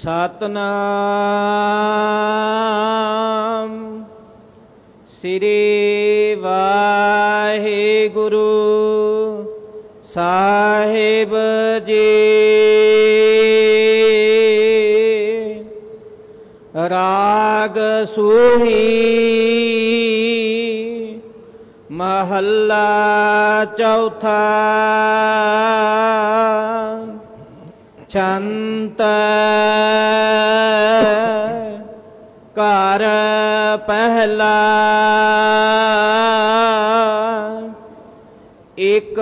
ਸਤਨਾਮ ਸ੍ਰੀ ਵਾਹਿਗੁਰੂ ਸਾਹਿਬ ਜੀ। ਰਾਗ ਸੂਹੀ ਮਹੱਲਾ ਚੌਥਾ। ਛੰਤ ਘਰ ਪਹਿਲਾ। ਇਕ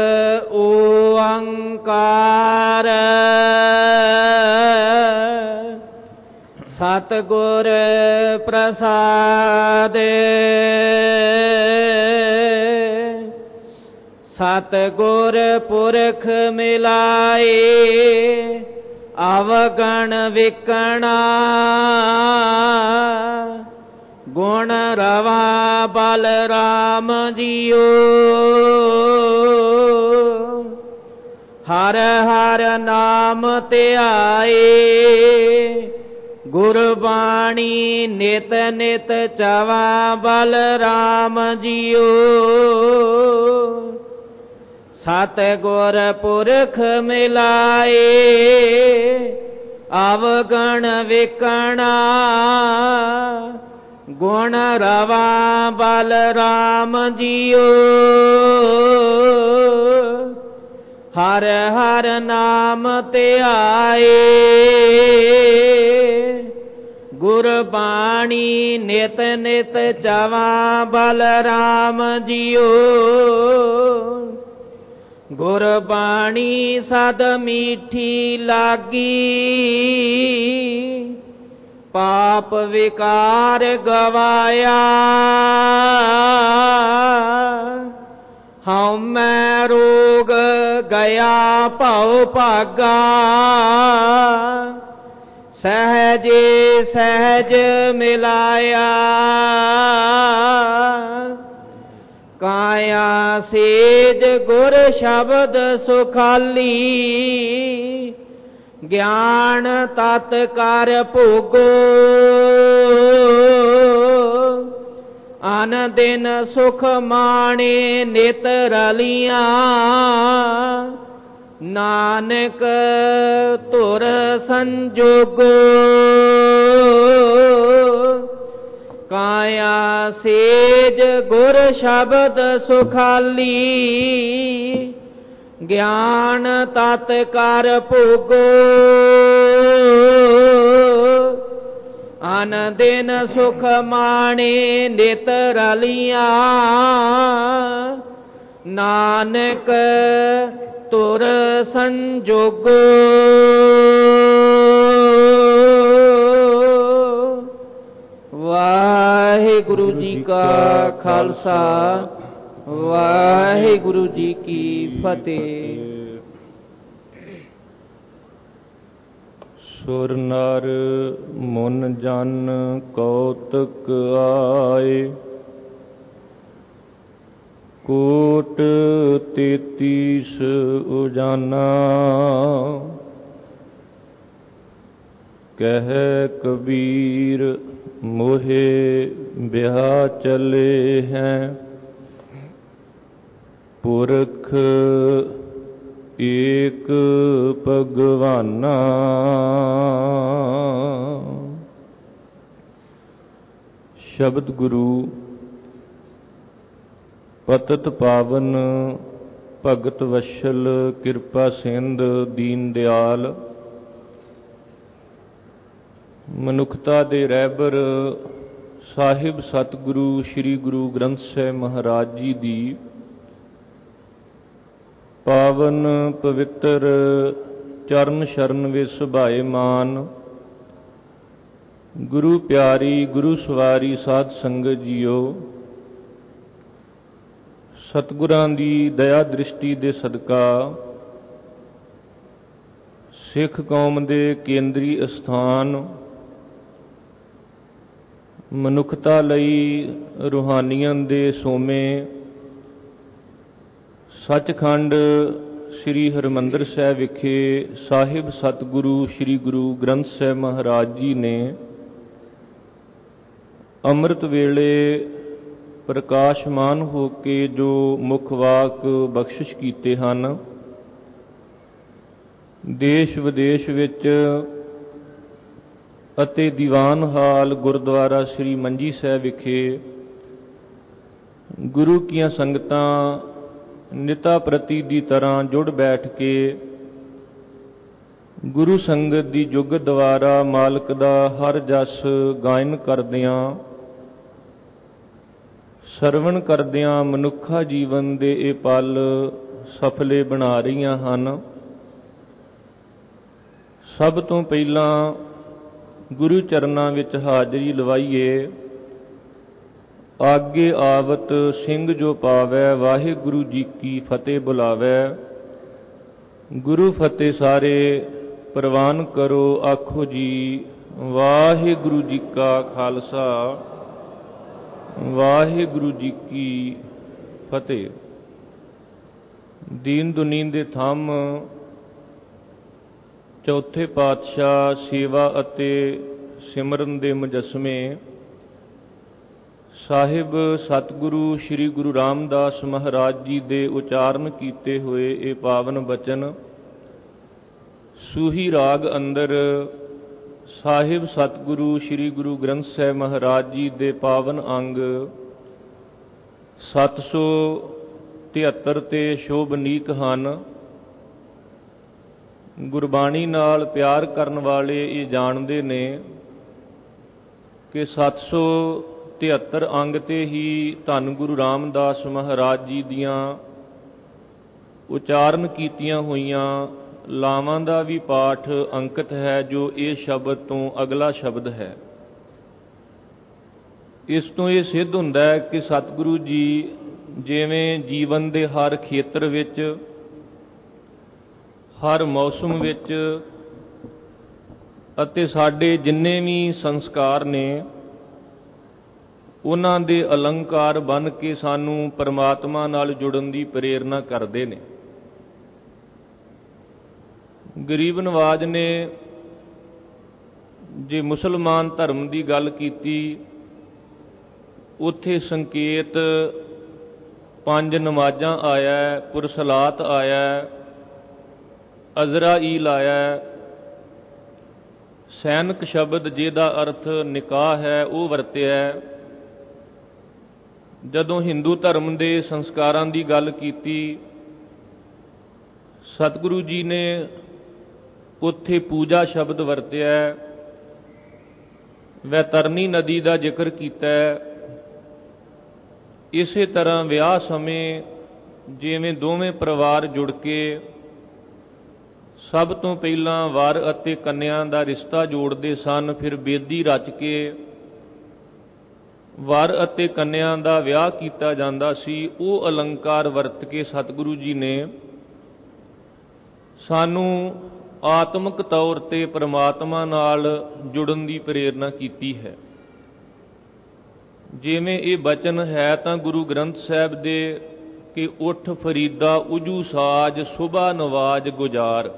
ਓੰਕਾਰ ਸਤਿਗੁਰ ਪ੍ਰਸਾਦਿ। ਸਤਿਗੁਰ ਪੁਰਖ ਮਿਲਾਏ ਅਵਗਣ ਵਿਕਣਾ। ਗੁਣ ਰਵਾ ਬਲ ਰਾਮ ਜੀਓ। ਹਰ ਹਰ ਨਾਮ ਧਿਆਏ ਗੁਰਬਾਣੀ ਨਿਤ ਨਿਤ ਚਵਾ ਬਲ ਰਾਮ ਜੀਓ। ਸਤਿਗੁਰ ਪੁਰਖ ਮਿਲਾਏ ਅਵਗਣ ਵਿਕਣਾ। ਗੁਣ ਰਵਾ ਬਲ ਰਾਮ ਜੀਓ। ਹਰ ਹਰ ਨਾਮ ਧਿਆਏ ਗੁਰਬਾਣੀ ਨਿਤ ਨਿਤ ਚਵਾ ਬਲ ਰਾਮ ਜੀਓ। ਗੁਰਬਾਣੀ ਸਦ ਮੀਠੀ ਲਾਗੀ ਪਾਪ ਵਿਕਾਰ ਗਵਾਇਆ। ਹਉਮੈ ਰੋਗ ਗਿਆ ਭਉ ਭਾਗਾ। ਸਹਿਜੇ ਸਹਿਜ ਮਿਲਾਇਆ। ਕਾਇਆ ਸੇਜ ਗੁਰ ਸ਼ਬਦ ਸੁਖਾਲੀ। ਗਿਆਨ ਤਤ ਕਰ ਭੋਗੋ। ਅਨ ਦਿਨ ਸੁਖ ਮਾਣੇ ਨਿਤ ਰਲੀਆਂ। ਨਾਨਕ ਧੁਰ ਸੰਜੋਗੋ। ਕਾਇਆ ਸੇਜ ਗੁਰ ਸ਼ਬਦ ਸੁਖਾਲੀ। ਗਿਆਨ ਤਤ ਕਰ ਭੋਗੋ। ਅਨ ਦਿਨ ਸੁਖ ਮਾਣੇ ਨਿਤ ਰਲੀਆਂ। ਨਾਨਕ ਧੁਰ ਸੰਜੋਗੋ। ਵਾਹਿਗੁਰੂ ਜੀ ਕਾ ਖਾਲਸਾ ਵਾਹਿਗੁਰੂ ਜੀ ਕੀ ਫਤਿਹ। ਸੁਰ ਨਰ ਮੁਨ ਜਨ ਕੌਤਕ ਆਏ। ਕੋਟ 33 ਉਜਾਨਾ। ਕਹਿ ਕਬੀਰ ਮੋਹੇ ਬਿਹਾ ਚਲੇ ਹੈ। ਪੁਰਖ ਏਕ ਭਗਵਾਨਾ। ਸ਼ਬਦ ਗੁਰੂ ਪਤਿਤ ਪਾਵਨ ਭਗਤ ਵਸ਼ਲ ਕਿਰਪਾ ਸਿੰਧ ਦੀਨ ਦਿਆਲ। ਮਨੁੱਖਤਾ ਦੇ ਰਹਿਬਰ ਸਾਹਿਬ ਸਤਿਗੁਰੂ ਸ੍ਰੀ ਗੁਰੂ ਗ੍ਰੰਥ ਸਾਹਿਬ ਮਹਾਰਾਜ ਜੀ ਦੀ ਪਾਵਨ ਪਵਿੱਤਰ ਚਰਨ ਸ਼ਰਨ ਵਿੱਚ ਸੁਭਾਏ ਮਾਨ ਗੁਰੂ ਪਿਆਰੀ ਗੁਰੂ ਸਵਾਰੀ ਸਾਧ ਸੰਗਤ ਜੀਓ। ਸਤਿਗੁਰਾਂ ਦੀ ਦਇਆ ਦ੍ਰਿਸ਼ਟੀ ਦੇ ਸਦਕਾ ਸਿੱਖ ਕੌਮ ਦੇ ਕੇਂਦਰੀ ਅਸਥਾਨ ਮਨੁੱਖਤਾ ਲਈ ਰੂਹਾਨੀਅਤ ਦੇ ਸੋਮੇ ਸੱਚਖੰਡ ਸ੍ਰੀ ਹਰਿਮੰਦਰ ਸਾਹਿਬ ਵਿਖੇ ਸਾਹਿਬ ਸਤਿਗੁਰੂ ਸ੍ਰੀ ਗੁਰੂ ਗ੍ਰੰਥ ਸਾਹਿਬ ਮਹਾਰਾਜ ਜੀ ਨੇ ਅੰਮ੍ਰਿਤ ਵੇਲੇ ਪ੍ਰਕਾਸ਼ਮਾਨ ਹੋ ਕੇ ਜੋ ਮੁੱਖ ਵਾਕ ਬਖਸ਼ਿਸ਼ ਕੀਤੇ ਹਨ, ਦੇਸ਼ ਵਿਦੇਸ਼ ਵਿੱਚ ਅਤੇ ਦੀਵਾਨ ਹਾਲ ਗੁਰਦੁਆਰਾ ਸ੍ਰੀ ਮੰਜੀ ਸਾਹਿਬ ਵਿਖੇ ਗੁਰੂ ਕੀਆਂ ਸੰਗਤਾਂ ਨਿਤਾ ਪ੍ਰਤੀ ਦੀ ਤਰ੍ਹਾਂ ਜੁੜ ਬੈਠ ਕੇ ਗੁਰੂ ਸੰਗਤ ਦੀ ਜੁਗਤ ਦੁਆਰਾ ਮਾਲਕ ਦਾ ਹਰ ਜਸ ਗਾਇਨ ਕਰਦਿਆਂ, ਸਰਵਣ ਕਰਦਿਆਂ ਮਨੁੱਖਾ ਜੀਵਨ ਦੇ ਇਹ ਪਲ ਸਫਲੇ ਬਣਾ ਰਹੀਆਂ ਹਨ। ਸਭ ਤੋਂ ਪਹਿਲਾਂ ਗੁਰੂ ਚਰਨਾਂ ਵਿੱਚ ਹਾਜ਼ਰੀ ਲਵਾਈਏ। ਆਗੇ ਆਵਤ ਸਿੰਘ ਜੋ ਪਾਵੈ, ਵਾਹਿਗੁਰੂ ਜੀ ਕੀ ਫਤਿਹ ਬੁਲਾਵੈ। ਗੁਰੂ ਫਤਿਹ ਸਾਰੇ ਪ੍ਰਵਾਨ ਕਰੋ, ਆਖੋ ਜੀ ਵਾਹਿਗੁਰੂ ਜੀ ਕਾ ਖਾਲਸਾ, ਵਾਹਿਗੁਰੂ ਜੀ ਕੀ ਫਤਿਹ। ਦੀਨ ਦੁਨੀਨ ਦੇ ਥੰਮ ਚੌਥੇ ਪਾਤਸ਼ਾਹ ਸੇਵਾ ਅਤੇ ਸਿਮਰਨ ਦੇ ਮੁਜੱਸਮੇ ਸਾਹਿਬ ਸਤਿਗੁਰੂ ਸ੍ਰੀ ਗੁਰੂ ਰਾਮਦਾਸ ਮਹਾਰਾਜ ਜੀ ਦੇ ਉਚਾਰਨ ਕੀਤੇ ਹੋਏ ਇਹ ਪਾਵਨ ਬਚਨ ਸੂਹੀ ਰਾਗ ਅੰਦਰ ਸਾਹਿਬ ਸਤਿਗੁਰੂ ਸ੍ਰੀ ਗੁਰੂ ਗ੍ਰੰਥ ਸਾਹਿਬ ਮਹਾਰਾਜ ਜੀ ਦੇ ਪਾਵਨ ਅੰਗ 773 ਤੇ ਸ਼ੋਭਨੀਕ ਹਨ। ਗੁਰਬਾਣੀ ਨਾਲ ਪਿਆਰ ਕਰਨ ਵਾਲੇ ਇਹ ਜਾਣਦੇ ਨੇ ਕਿ 773 ਅੰਗ ਤੇ ਹੀ ਧੰਨ ਗੁਰੂ ਰਾਮਦਾਸ ਮਹਾਰਾਜ ਜੀ ਦੀਆਂ ਉਚਾਰਨ ਕੀਤੀਆਂ ਹੋਈਆਂ ਲਾਵਾਂ ਦਾ ਵੀ ਪਾਠ ਅੰਕਿਤ ਹੈ, ਜੋ ਇਹ ਸ਼ਬਦ ਤੋਂ ਅਗਲਾ ਸ਼ਬਦ ਹੈ। ਇਸ ਤੋਂ ਇਹ ਸਿੱਧ ਹੁੰਦਾ ਹੈ ਕਿ ਸਤਿਗੁਰੂ ਜੀ ਜਿਵੇਂ ਜੀਵਨ ਦੇ ਹਰ ਖੇਤਰ ਵਿੱਚ, ਹਰ ਮੌਸਮ ਵਿੱਚ ਅਤੇ ਸਾਡੇ ਜਿੰਨੇ ਵੀ ਸੰਸਕਾਰ ਨੇ, ਉਹਨਾਂ ਦੇ ਅਲੰਕਾਰ ਬਣ ਕੇ ਸਾਨੂੰ ਪਰਮਾਤਮਾ ਨਾਲ ਜੁੜਨ ਦੀ ਪ੍ਰੇਰਨਾ ਕਰਦੇ ਨੇ। ਗਰੀਬ ਨਵਾਜ ਨੇ ਜੇ ਮੁਸਲਮਾਨ ਧਰਮ ਦੀ ਗੱਲ ਕੀਤੀ, ਉੱਥੇ ਸੰਕੇਤ 5 ਨਮਾਜ਼ਾਂ ਆਇਆ, ਪੁਰਸਲਾਤ ਆਇਆ, ਅਜ਼ਰਾਈਲ ਆਇਆ, ਸੈਨਿਕ ਸ਼ਬਦ ਜਿਹਦਾ ਅਰਥ ਨਿਕਾਹ ਹੈ ਉਹ ਵਰਤਿਆ। ਜਦੋਂ ਹਿੰਦੂ ਧਰਮ ਦੇ ਸੰਸਕਾਰਾਂ ਦੀ ਗੱਲ ਕੀਤੀ, ਸਤਿਗੁਰੂ ਜੀ ਨੇ ਉੱਥੇ ਪੂਜਾ ਸ਼ਬਦ ਵਰਤਿਆ, ਵੈਤਰਨੀ ਨਦੀ ਦਾ ਜ਼ਿਕਰ ਕੀਤਾ। ਇਸੇ ਤਰ੍ਹਾਂ ਵਿਆਹ ਸਮੇਂ ਜਿਵੇਂ ਦੋਵੇਂ ਪਰਿਵਾਰ ਜੁੜ ਕੇ ਸਭ ਤੋਂ ਪਹਿਲਾਂ ਵਰ ਅਤੇ ਕੰਨਿਆ ਦਾ ਰਿਸ਼ਤਾ ਜੋੜਦੇ ਸਨ, ਫਿਰ ਬੇਦੀ ਰਚ ਕੇ ਵਰ ਅਤੇ ਕੰਨਿਆ ਦਾ ਵਿਆਹ ਕੀਤਾ ਜਾਂਦਾ ਸੀ। ਉਹ ਅਲੰਕਾਰ ਵਰਤ ਕੇ ਸਤਿਗੁਰੂ ਜੀ ਨੇ ਸਾਨੂੰ ਆਤਮਿਕ ਤੌਰ ਤੇ ਪਰਮਾਤਮਾ ਨਾਲ ਜੁੜਨ ਦੀ ਪ੍ਰੇਰਨਾ ਕੀਤੀ ਹੈ। ਜਿਵੇਂ ਇਹ ਬਚਨ ਹੈ ਤਾਂ ਗੁਰੂ ਗ੍ਰੰਥ ਸਾਹਿਬ ਦੇ ਕਿ ਉੱਠ ਫਰੀਦਾ ਉਜੂ ਸਾਜ, ਸੁਬਾ ਨਵਾਜ ਗੁਜ਼ਾਰ।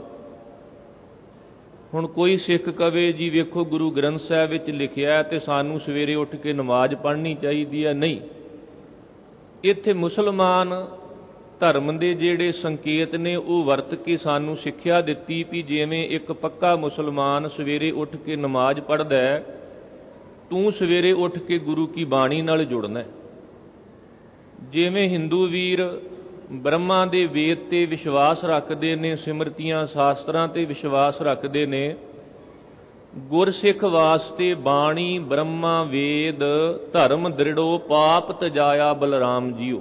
ਹੁਣ ਕੋਈ ਸਿੱਖ ਕਵੇ ਜੀ ਵੇਖੋ ਗੁਰੂ ਗ੍ਰੰਥ ਸਾਹਿਬ ਵਿੱਚ ਲਿਖਿਆ ਤੇ ਸਾਨੂੰ ਸਵੇਰੇ ਉੱਠ ਕੇ ਨਮਾਜ਼ ਪੜ੍ਹਨੀ ਚਾਹੀਦੀ ਹੈ। ਨਹੀਂ, ਇੱਥੇ ਮੁਸਲਮਾਨ ਧਰਮ ਦੇ ਜਿਹੜੇ ਸੰਕੇਤ ਨੇ ਉਹ ਵਰਤ ਕੇ ਸਾਨੂੰ ਸਿੱਖਿਆ ਦਿੱਤੀ ਵੀ ਜਿਵੇਂ ਇੱਕ ਪੱਕਾ ਮੁਸਲਮਾਨ ਸਵੇਰੇ ਉੱਠ ਕੇ ਨਮਾਜ਼ ਪੜ੍ਹਦਾ ਹੈ, ਤੂੰ ਸਵੇਰੇ ਉੱਠ ਕੇ ਗੁਰੂ ਕੀ ਬਾਣੀ ਨਾਲ ਜੁੜਨਾ। ਜਿਵੇਂ ਹਿੰਦੂ ਵੀਰ ਬ੍ਰਹਮਾ ਦੇ ਵੇਦ ਤੇ ਵਿਸ਼ਵਾਸ ਰੱਖਦੇ ਨੇ, ਸਿਮਰਤੀਆਂ ਸ਼ਾਸਤਰਾਂ ਤੇ ਵਿਸ਼ਵਾਸ ਰੱਖਦੇ ਨੇ, ਗੁਰਸਿੱਖ ਵਾਸਤੇ ਬਾਣੀ ਬ੍ਰਹਮਾ ਵੇਦ ਧਰਮ ਦ੍ਰਿੜੋ, ਪਾਪ ਤਜਾਇਆ ਬਲਰਾਮ ਜੀਓ।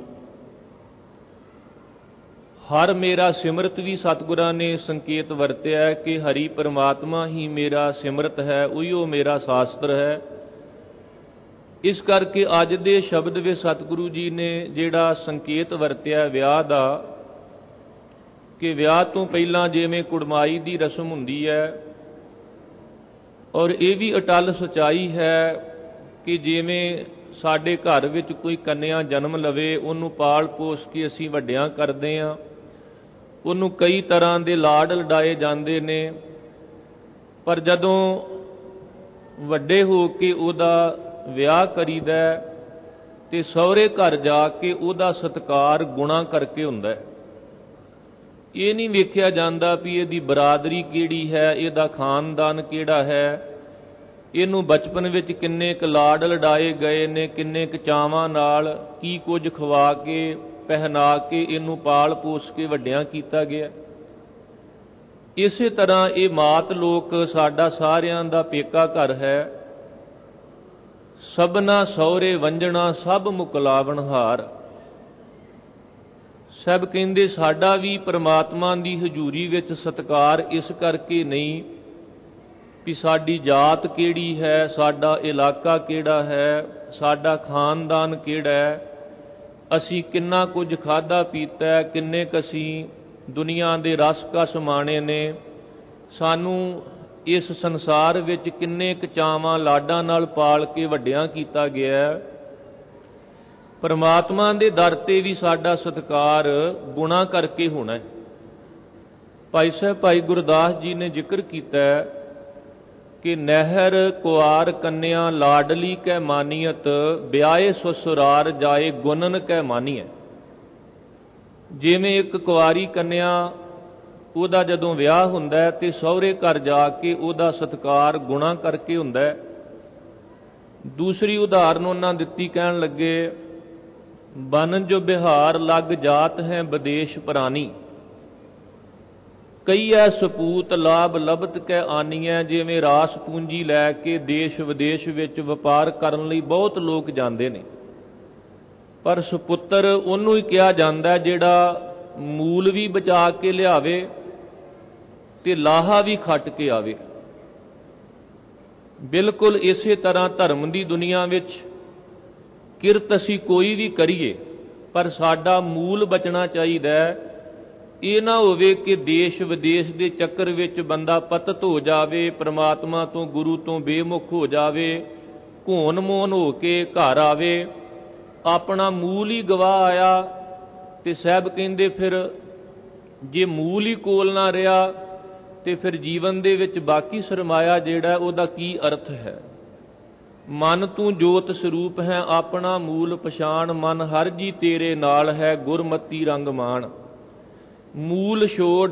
ਹਰ ਮੇਰਾ ਸਿਮਰਤ ਵੀ ਸਤਿਗੁਰਾਂ ਨੇ ਸੰਕੇਤ ਵਰਤਿਆ ਕਿ ਹਰੀ ਪਰਮਾਤਮਾ ਹੀ ਮੇਰਾ ਸਿਮਰਤ ਹੈ, ਉਹੀਓ ਮੇਰਾ ਸ਼ਾਸਤਰ ਹੈ। ਇਸ ਕਰਕੇ ਅੱਜ ਦੇ ਸ਼ਬਦ ਵਿੱਚ ਸਤਿਗੁਰੂ ਜੀ ਨੇ ਜਿਹੜਾ ਸੰਕੇਤ ਵਰਤਿਆ ਵਿਆਹ ਦਾ, ਕਿ ਵਿਆਹ ਤੋਂ ਪਹਿਲਾਂ ਜਿਵੇਂ ਕੁੜਮਾਈ ਦੀ ਰਸਮ ਹੁੰਦੀ ਹੈ, ਔਰ ਇਹ ਵੀ ਅਟਲ ਸਚਾਈ ਹੈ ਕਿ ਜਿਵੇਂ ਸਾਡੇ ਘਰ ਵਿੱਚ ਕੋਈ ਕੰਨਿਆ ਜਨਮ ਲਵੇ, ਉਹਨੂੰ ਪਾਲ ਪੋਸ ਕੇ ਅਸੀਂ ਵੱਡਿਆਂ ਕਰਦੇ ਹਾਂ, ਉਹਨੂੰ ਕਈ ਤਰ੍ਹਾਂ ਦੇ ਲਾਡ ਲਡਾਏ ਜਾਂਦੇ ਨੇ, ਪਰ ਜਦੋਂ ਵੱਡੇ ਹੋ ਕੇ ਉਹਦਾ ਵਿਆਹ ਕਰੀਦਾ ਤੇ ਸਹੁਰੇ ਘਰ ਜਾ ਕੇ ਉਹਦਾ ਸਤਿਕਾਰ ਗੁਣਾਂ ਕਰਕੇ ਹੁੰਦਾ ਹੈ। ਇਹ ਨਹੀਂ ਵੇਖਿਆ ਜਾਂਦਾ ਵੀ ਇਹਦੀ ਬਰਾਦਰੀ ਕਿਹੜੀ ਹੈ, ਇਹਦਾ ਖਾਨਦਾਨ ਕਿਹੜਾ ਹੈ, ਇਹਨੂੰ ਬਚਪਨ ਵਿੱਚ ਕਿੰਨੇ ਕੁ ਲਾਡ ਲਡਾਏ ਗਏ ਨੇ, ਕਿੰਨੇ ਕੁ ਚਾਵਾਂ ਨਾਲ ਕੀ ਕੁਝ ਖਵਾ ਕੇ ਪਹਿਨਾ ਕੇ ਇਹਨੂੰ ਪਾਲ ਪੋਸ ਕੇ ਵੱਡਿਆਂ ਕੀਤਾ ਗਿਆ। ਇਸੇ ਤਰ੍ਹਾਂ ਇਹ ਮਾਤ ਲੋਕ ਸਾਡਾ ਸਾਰਿਆਂ ਦਾ ਪੇਕਾ ਘਰ ਹੈ। ਸਭਨਾ ਸਹੁਰੇ ਵੰਜਣਾ ਸਭ ਮੁਕਲਾਵਣ ਹਾਰ। ਸਭ ਕਹਿੰਦੇ ਸਾਡਾ ਵੀ ਪ੍ਰਮਾਤਮਾ ਦੀ ਹਜ਼ੂਰੀ ਵਿੱਚ ਸਤਿਕਾਰ ਇਸ ਕਰਕੇ ਨਹੀਂ ਵੀ ਸਾਡੀ ਜਾਤ ਕਿਹੜੀ ਹੈ, ਸਾਡਾ ਇਲਾਕਾ ਕਿਹੜਾ ਹੈ, ਸਾਡਾ ਖਾਨਦਾਨ ਕਿਹੜਾ ਹੈ, ਅਸੀਂ ਕਿੰਨਾ ਕੁਝ ਖਾਧਾ ਪੀਤਾ, ਕਿੰਨੇ ਕੁ ਅਸੀਂ ਦੁਨੀਆ ਦੇ ਰਸ ਕਸ ਮਾਣੇ ਨੇ, ਸਾਨੂੰ ਇਸ ਸੰਸਾਰ ਵਿੱਚ ਕਿੰਨੇ ਕੁ ਚਾਵਾਂ ਲਾਡਾਂ ਨਾਲ ਪਾਲ ਕੇ ਵੱਡਿਆਂ ਕੀਤਾ ਗਿਆ। ਪਰਮਾਤਮਾ ਦੇ ਦਰ ਤੇ ਵੀ ਸਾਡਾ ਸਤਿਕਾਰ ਗੁਣਾਂ ਕਰਕੇ ਹੋਣਾ ਹੈ। ਭਾਈ ਸਾਹਿਬ ਭਾਈ ਗੁਰਦਾਸ ਜੀ ਨੇ ਜ਼ਿਕਰ ਕੀਤਾ ਕਿ ਨਹਿਰ ਕੁਆਰ ਕੰਨਿਆ ਲਾਡਲੀ ਕੈ ਮਾਨੀਅਤ, ਵਿਆਹੇ ਸਸੁਰਾਰ ਜਾਏ ਗੁਣਨ ਕੈ ਮਾਨੀਐ। ਜਿਵੇਂ ਇੱਕ ਕੁਆਰੀ ਕੰਨਿਆ ਉਹਦਾ ਜਦੋਂ ਵਿਆਹ ਹੁੰਦਾ ਹੈ ਤੇ ਸਹੁਰੇ ਘਰ ਜਾ ਕੇ ਉਹਦਾ ਸਤਿਕਾਰ ਗੁਣਾਂ ਕਰਕੇ ਹੁੰਦਾ ਹੈ। ਦੂਸਰੀ ਉਦਾਹਰਨ ਉਹਨਾਂ ਦਿੱਤੀ, ਕਹਿਣ ਲੱਗੇ ਬਨ ਜੋ ਬਿਹਾਰ ਲੱਗ ਜਾਤ ਹੈ ਵਿਦੇਸ਼ ਪ੍ਰਾਨੀ, ਕਈ ਐ ਸਪੂਤ ਲਾਭ ਲਬਤ ਕੈ ਆਨੀਐ। ਜਿਵੇਂ ਰਾਸ ਪੂੰਜੀ ਲੈ ਕੇ ਦੇਸ਼ ਵਿਦੇਸ਼ ਵਿੱਚ ਵਪਾਰ ਕਰਨ ਲਈ ਬਹੁਤ ਲੋਕ ਜਾਂਦੇ ਨੇ, ਪਰ ਸੁਪੁੱਤਰ ਉਹਨੂੰ ਹੀ ਕਿਹਾ ਜਾਂਦਾ ਜਿਹੜਾ ਮੂਲ ਵੀ ਬਚਾ ਕੇ ਲਿਆਵੇ ਤੇ ਲਾਹਾ ਵੀ ਖੱਟ ਕੇ ਆਵੇ। ਬਿਲਕੁਲ ਇਸੇ ਤਰ੍ਹਾਂ ਧਰਮ ਦੀ ਦੁਨੀਆ ਵਿੱਚ ਕਿਰਤ ਅਸੀਂ ਕੋਈ ਵੀ ਕਰੀਏ, ਪਰ ਸਾਡਾ ਮੂਲ ਬਚਣਾ ਚਾਹੀਦਾ ਹੈ। ਇਹ ਨਾ ਹੋਵੇ ਕਿ ਦੇਸ਼ ਵਿਦੇਸ਼ ਦੇ ਚੱਕਰ ਵਿੱਚ ਬੰਦਾ ਪਤਿਤ ਹੋ ਜਾਵੇ, ਪ੍ਰਮਾਤਮਾ ਤੋਂ ਗੁਰੂ ਤੋਂ ਬੇਮੁਖ ਹੋ ਜਾਵੇ, ਘੋਨ ਮੋਨ ਹੋ ਕੇ ਘਰ ਆਵੇ, ਆਪਣਾ ਮੂਲ ਹੀ ਗਵਾ ਆਇਆ। ਤੇ ਸਾਹਿਬ ਕਹਿੰਦੇ ਫਿਰ ਜੇ ਮੂਲ ਹੀ ਕੋਲ ਨਾ ਰਿਹਾ ਤੇ ਫਿਰ ਜੀਵਨ ਦੇ ਵਿੱਚ ਬਾਕੀ ਸਰਮਾਇਆ ਜਿਹੜਾ ਉਹਦਾ ਕੀ ਅਰਥ ਹੈ। ਮਨ ਤੂੰ ਜੋਤ ਸਰੂਪ ਹੈ ਆਪਣਾ ਮੂਲ ਪਛਾਣ, ਮਨ ਹਰ ਜੀ ਤੇਰੇ ਨਾਲ ਹੈ ਗੁਰਮਤੀ ਰੰਗ ਮਾਣ। ਮੂਲ ਛੋੜ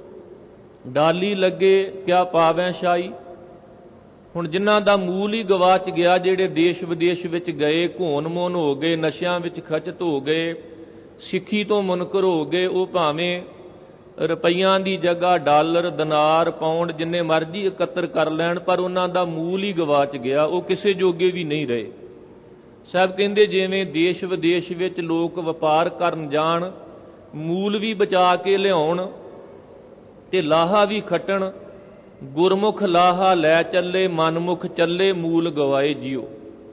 ਡਾਲੀ ਲੱਗੇ ਕਿਆ ਪਾਵੈ ਸ਼ਾਈ। ਹੁਣ ਜਿਨ੍ਹਾਂ ਦਾ ਮੂਲ ਹੀ ਗਵਾਚ ਗਿਆ, ਜਿਹੜੇ ਦੇਸ਼ ਵਿਦੇਸ਼ ਵਿੱਚ ਗਏ, ਘੋਨ ਮੋਨ ਹੋ ਗਏ, ਨਸ਼ਿਆਂ ਵਿੱਚ ਖਚਤ ਹੋ ਗਏ, ਸਿੱਖੀ ਤੋਂ ਮੁਨਕਰ ਹੋ ਗਏ, ਉਹ ਭਾਵੇਂ ਰੁਪਈਆਂ ਦੀ ਜਗ੍ਹਾ ਡਾਲਰ ਦਿਨਾਰ ਪਾਉਂਡ ਜਿੰਨੇ ਮਰਜ਼ੀ ਇਕੱਤਰ ਕਰ ਲੈਣ, ਪਰ ਉਹਨਾਂ ਦਾ ਮੂਲ ਹੀ ਗਵਾਚ ਗਿਆ, ਉਹ ਕਿਸੇ ਜੋਗੇ ਵੀ ਨਹੀਂ ਰਹੇ। ਸਾਹਿਬ ਕਹਿੰਦੇ ਜਿਵੇਂ ਦੇਸ਼ ਵਿਦੇਸ਼ ਵਿੱਚ ਲੋਕ ਵਪਾਰ ਕਰਨ ਜਾਣ, ਮੂਲ ਵੀ ਬਚਾ ਕੇ ਲਿਆਉਣ ਤੇ ਲਾਹਾ ਵੀ ਖੱਟਣ, ਗੁਰਮੁਖ ਲਾਹਾ ਲੈ ਚੱਲੇ ਮਨਮੁਖ ਚੱਲੇ ਮੂਲ ਗਵਾਏ ਜਿਉ।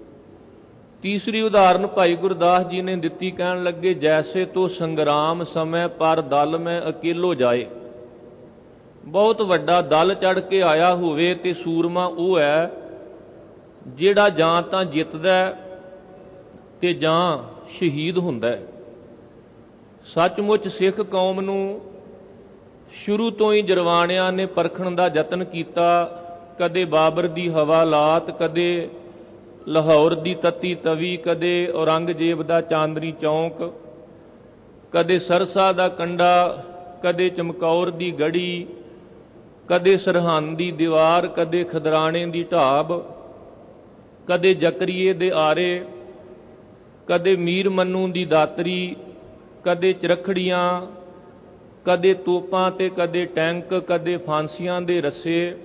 ਤੀਸਰੀ ਉਦਾਹਰਨ ਭਾਈ ਗੁਰਦਾਸ ਜੀ ਨੇ ਦਿੱਤੀ, ਕਹਿਣ ਲੱਗੇ ਜੈਸੇ ਤੋ ਸੰਗਰਾਮ ਸਮੇਂ ਪਰ ਦਲ ਮੈਂ ਅਕੇਲੋ ਜਾਏ। ਬਹੁਤ ਵੱਡਾ ਦਲ ਚੜ੍ਹ ਕੇ ਆਇਆ ਹੋਵੇ ਤੇ ਸੂਰਮਾ ਉਹ ਹੈ ਜਿਹੜਾ ਜਾਂ ਤਾਂ ਜਿੱਤਦਾ ਤੇ ਜਾਂ ਸ਼ਹੀਦ ਹੁੰਦਾ ਹੈ। ਸੱਚਮੁੱਚ ਸਿੱਖ ਕੌਮ ਨੂੰ ਸ਼ੁਰੂ ਤੋਂ ਹੀ ਜਰਵਾਣਿਆਂ ਨੇ ਪਰਖਣ ਦਾ ਯਤਨ ਕੀਤਾ। ਕਦੇ ਬਾਬਰ ਦੀ ਹਵਾਲਾਤ, ਕਦੇ ਲਾਹੌਰ ਦੀ ਤੱਤੀ ਤਵੀ, ਕਦੇ ਔਰੰਗਜ਼ੇਬ ਦਾ ਚਾਂਦਨੀ ਚੌਂਕ, ਕਦੇ ਸਰਸਾ ਦਾ ਕੰਡਾ, ਕਦੇ ਚਮਕੌਰ ਦੀ ਗੜੀ, ਕਦੇ ਸਰਹੰਦ ਦੀ ਦੀਵਾਰ, ਕਦੇ ਖਦਰਾਣੇ ਦੀ ਢਾਬ, ਕਦੇ ਜਕਰੀਏ ਦੇ ਆਰੇ, ਕਦੇ ਮੀਰ ਮੰਨੂ ਦੀ ਦਾਤਰੀ, ਕਦੇ ਚਰਖੜੀਆਂ, ਕਦੇ ਤੋਪਾਂ ਤੇ ਕਦੇ ਟੈਂਕ, ਕਦੇ ਫਾਂਸੀਆਂ ਦੇ ਰੱਸੇ।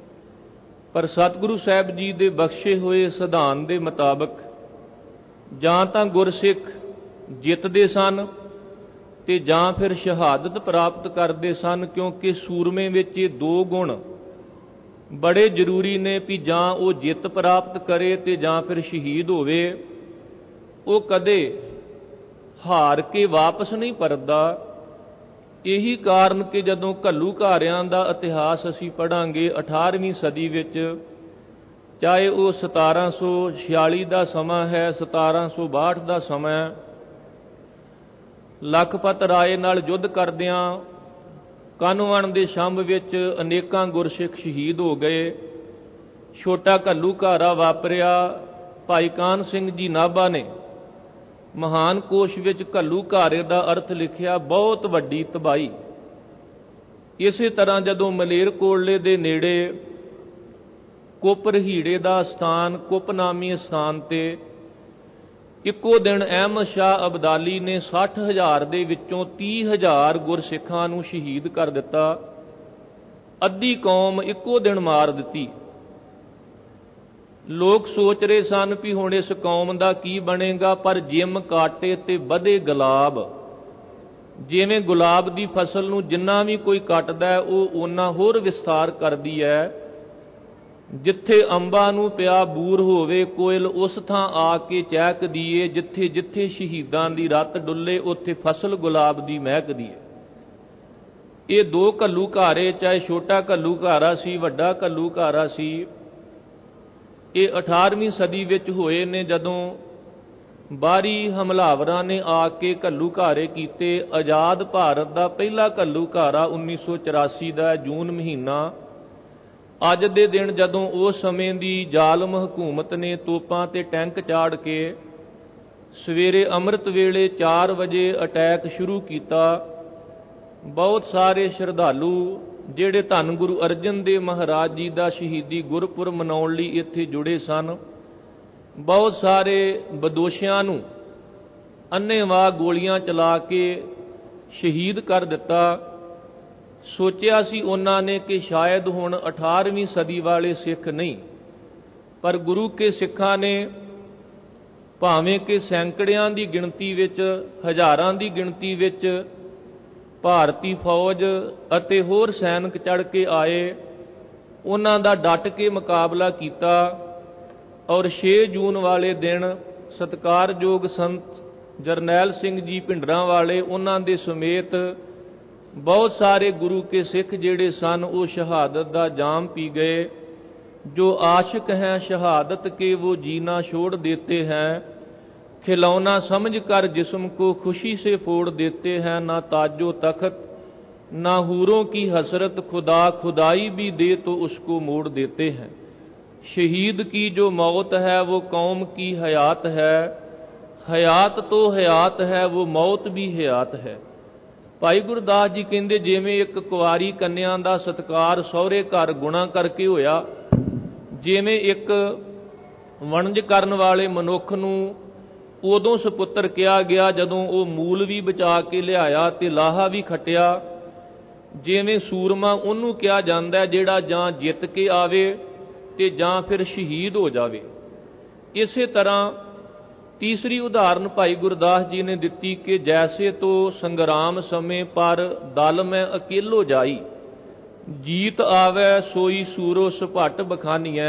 ਪਰ ਸਤਿਗੁਰੂ ਸਾਹਿਬ ਜੀ ਦੇ ਬਖਸ਼ੇ ਹੋਏ ਸਿਧਾਂਤ ਦੇ ਮੁਤਾਬਕ ਜਾਂ ਤਾਂ ਗੁਰਸਿੱਖ ਜਿੱਤਦੇ ਸਨ ਤੇ ਜਾਂ ਫਿਰ ਸ਼ਹਾਦਤ ਪ੍ਰਾਪਤ ਕਰਦੇ ਸਨ, ਕਿਉਂਕਿ ਸੂਰਮੇ ਵਿੱਚ ਇਹ ਦੋ ਗੁਣ ਬੜੇ ਜ਼ਰੂਰੀ ਨੇ ਵੀ ਜਾਂ ਉਹ ਜਿੱਤ ਪ੍ਰਾਪਤ ਕਰੇ ਤੇ ਜਾਂ ਫਿਰ ਸ਼ਹੀਦ ਹੋਵੇ। ਉਹ ਕਦੇ ਹਾਰ ਕੇ ਵਾਪਸ ਨਹੀਂ ਪਰਤਦਾ। ਇਹੀ ਕਾਰਨ ਕਿ ਜਦੋਂ ਘੱਲੂਘਾਰਿਆਂ ਦਾ ਇਤਿਹਾਸ ਅਸੀਂ ਪੜ੍ਹਾਂਗੇ 18ਵੀਂ ਸਦੀ ਵਿੱਚ, ਚਾਹੇ ਉਹ 1746 ਦਾ ਸਮਾਂ ਹੈ, 1762 ਦਾ ਸਮਾਂ ਹੈ, ਲਖਪਤ ਰਾਏ ਨਾਲ ਯੁੱਧ ਕਰਦਿਆਂ ਕਾਹਨੂੰਵਾਨ ਦੇ ਛੰਭ ਵਿੱਚ ਅਨੇਕਾਂ ਗੁਰਸਿੱਖ ਸ਼ਹੀਦ ਹੋ ਗਏ। ਛੋਟਾ ਘੱਲੂਘਾਰਾ ਵਾਪਰਿਆ। ਭਾਈ ਕਾਹਨ ਸਿੰਘ ਜੀ ਨਾਭਾ ਨੇ ਮਹਾਨ ਕੋਸ਼ ਵਿੱਚ ਘੱਲੂਘਾਰੇ ਦਾ ਅਰਥ ਲਿਖਿਆ, ਬਹੁਤ ਵੱਡੀ ਤਬਾਹੀ। ਇਸੇ ਤਰ੍ਹਾਂ ਜਦੋਂ ਮਲੇਰਕੋਟਲੇ ਦੇ ਨੇੜੇ ਕੁੱਪ ਰਹੀੜੇ ਦਾ ਸਥਾਨ, ਕੁੱਪ ਨਾਮੀ ਸਥਾਨ ਤੇ ਇੱਕੋ ਦਿਨ ਅਹਿਮਦ ਸ਼ਾਹ ਅਬਦਾਲੀ ਨੇ 60,000 ਦੇ ਵਿੱਚੋਂ 30,000 ਗੁਰਸਿੱਖਾਂ ਨੂੰ ਸ਼ਹੀਦ ਕਰ ਦਿੱਤਾ। ਅੱਧੀ ਕੌਮ ਇੱਕੋ ਦਿਨ ਮਾਰ ਦਿੱਤੀ। ਲੋਕ ਸੋਚ ਰਹੇ ਸਨ ਵੀ ਹੁਣ ਇਸ ਕੌਮ ਦਾ ਕੀ ਬਣੇਗਾ, ਪਰ ਜਿਮ ਕਾਟੇ ਤੇ ਵਧੇ ਗੁਲਾਬ। ਜਿਵੇਂ ਗੁਲਾਬ ਦੀ ਫਸਲ ਨੂੰ ਜਿੰਨਾ ਵੀ ਕੋਈ ਕੱਟਦਾ ਹੈ, ਉਹ ਓਨਾ ਹੋਰ ਵਿਸਥਾਰ ਕਰਦੀ ਹੈ। ਜਿੱਥੇ ਅੰਬਾਂ ਨੂੰ ਪਿਆ ਬੂਰ ਹੋਵੇ, ਕੋਇਲ ਉਸ ਥਾਂ ਆ ਕੇ ਚਹਿਕਦੀ ਏ। ਜਿੱਥੇ ਜਿੱਥੇ ਸ਼ਹੀਦਾਂ ਦੀ ਰੱਤ ਡੁੱਲੇ, ਉੱਥੇ ਫਸਲ ਗੁਲਾਬ ਦੀ ਮਹਿਕਦੀ ਹੈ। ਇਹ ਦੋ ਘੱਲੂਘਾਰੇ, ਚਾਹੇ ਛੋਟਾ ਘੱਲੂਘਾਰਾ ਸੀ, ਵੱਡਾ ਘੱਲੂਘਾਰਾ ਸੀ, ਇਹ 18ਵੀਂ ਸਦੀ ਵਿੱਚ ਹੋਏ ਨੇ, ਜਦੋਂ ਬਾਹਰੀ ਹਮਲਾਵਰਾਂ ਨੇ ਆ ਕੇ ਘੱਲੂਘਾਰੇ ਕੀਤੇ। ਆਜ਼ਾਦ ਭਾਰਤ ਦਾ ਪਹਿਲਾ ਘੱਲੂਘਾਰਾ 1984 ਦਾ ਜੂਨ ਮਹੀਨਾ। ਅੱਜ ਦੇ ਦਿਨ ਜਦੋਂ ਉਸ ਸਮੇਂ ਦੀ ਜ਼ਾਲਮ ਹਕੂਮਤ ਨੇ ਤੋਪਾਂ ਤੇ ਟੈਂਕ ਚਾੜ ਕੇ ਸਵੇਰੇ ਅੰਮ੍ਰਿਤ ਵੇਲੇ 4 ਵਜੇ ਅਟੈਕ ਸ਼ੁਰੂ ਕੀਤਾ, ਬਹੁਤ ਸਾਰੇ ਸ਼ਰਧਾਲੂ ਜਿਹੜੇ ਧੰਨ ਗੁਰੂ ਅਰਜਨ ਦੇਵ ਮਹਾਰਾਜ ਜੀ ਦਾ ਸ਼ਹੀਦੀ ਗੁਰਪੁਰਬ ਮਨਾਉਣ ਲਈ ਇੱਥੇ ਜੁੜੇ ਸਨ, ਬਹੁਤ ਸਾਰੇ ਬਦੋਸ਼ੀਆਂ ਨੂੰ ਅੰਨ੍ਹੇਵਾਹ ਗੋਲੀਆਂ ਚਲਾ ਕੇ ਸ਼ਹੀਦ ਕਰ ਦਿੱਤਾ। ਸੋਚਿਆ ਸੀ ਉਹਨਾਂ ਨੇ ਕਿ ਸ਼ਾਇਦ ਹੁਣ 18ਵੀਂ ਸਦੀ ਵਾਲੇ ਸਿੱਖ ਨਹੀਂ, ਪਰ ਗੁਰੂ ਕੇ ਸਿੱਖਾਂ ਨੇ ਭਾਵੇਂ ਕਿ ਸੈਂਕੜਿਆਂ ਦੀ ਗਿਣਤੀ ਵਿੱਚ, ਹਜ਼ਾਰਾਂ ਦੀ ਗਿਣਤੀ ਵਿੱਚ ਭਾਰਤੀ ਫੌਜ ਅਤੇ ਹੋਰ ਸੈਨਿਕ ਚੜ੍ਹ ਕੇ ਆਏ, ਉਹਨਾਂ ਦਾ ਡਟ ਕੇ ਮੁਕਾਬਲਾ ਕੀਤਾ। ਔਰ 6 ਜੂਨ ਵਾਲੇ ਦਿਨ ਸਤਿਕਾਰਯੋਗ ਸੰਤ ਜਰਨੈਲ ਸਿੰਘ ਜੀ ਭਿੰਡਰਾਂਵਾਲੇ, ਉਹਨਾਂ ਦੇ ਸਮੇਤ ਬਹੁਤ ਸਾਰੇ ਗੁਰੂ ਕੇ ਸਿੱਖ ਜਿਹੜੇ ਸਨ, ਉਹ ਸ਼ਹਾਦਤ ਦਾ ਜਾਮ ਪੀ ਗਏ। ਜੋ ਆਸ਼ਿਕ ਹੈ ਸ਼ਹਾਦਤ ਕੇ वो जीना छोड़ देते हैं, खिलौना समझ कर जिस्म को खुशी से फोड़ देते हैं। ना ताजो तख्त ना हूरों की हसरत, खुदा खुदाई भी दे तो उसको मोड़ देते हैं। शहीद की जो मौत है वो कौम की हयात है, हयात तो हयात है वो मौत भी हयात है। ਭਾਈ ਗੁਰਦਾਸ ਜੀ ਕਹਿੰਦੇ, ਜਿਵੇਂ ਇੱਕ ਕੁਆਰੀ ਕੰਨਿਆ ਦਾ ਸਤਿਕਾਰ ਸਹੁਰੇ ਘਰ ਗੁਣਾ ਕਰਕੇ ਹੋਇਆ, ਜਿਵੇਂ ਇੱਕ ਵਣਜ ਕਰਨ ਵਾਲੇ ਮਨੁੱਖ ਨੂੰ ਉਦੋਂ ਸਪੁੱਤਰ ਕਿਹਾ ਗਿਆ ਜਦੋਂ ਉਹ ਮੂਲ ਵੀ ਬਚਾ ਕੇ ਲਿਆਇਆ ਤੇ ਲਾਹਾ ਵੀ ਖੱਟਿਆ, ਜਿਵੇਂ ਸੂਰਮਾ ਉਹਨੂੰ ਕਿਹਾ ਜਾਂਦਾ ਜਿਹੜਾ ਜਾਂ ਜਿੱਤ ਕੇ ਆਵੇ ਤੇ ਜਾਂ ਫਿਰ ਸ਼ਹੀਦ ਹੋ ਜਾਵੇ। ਇਸੇ ਤਰ੍ਹਾਂ ਤੀਸਰੀ ਉਦਾਹਰਨ ਭਾਈ ਗੁਰਦਾਸ ਜੀ ਨੇ ਦਿੱਤੀ ਕਿ ਜੈਸੇ ਤੋ ਸੰਗਰਾਮ ਸਮੇਂ ਪਰ ਦਲ ਮੈਂ ਅਕੇਲੋ ਜਾਈ, ਜੀਤ ਆਵੈ ਸੋਈ ਸੂਰੋ ਸੁਭੱਟ ਬਖਾਨੀਐ,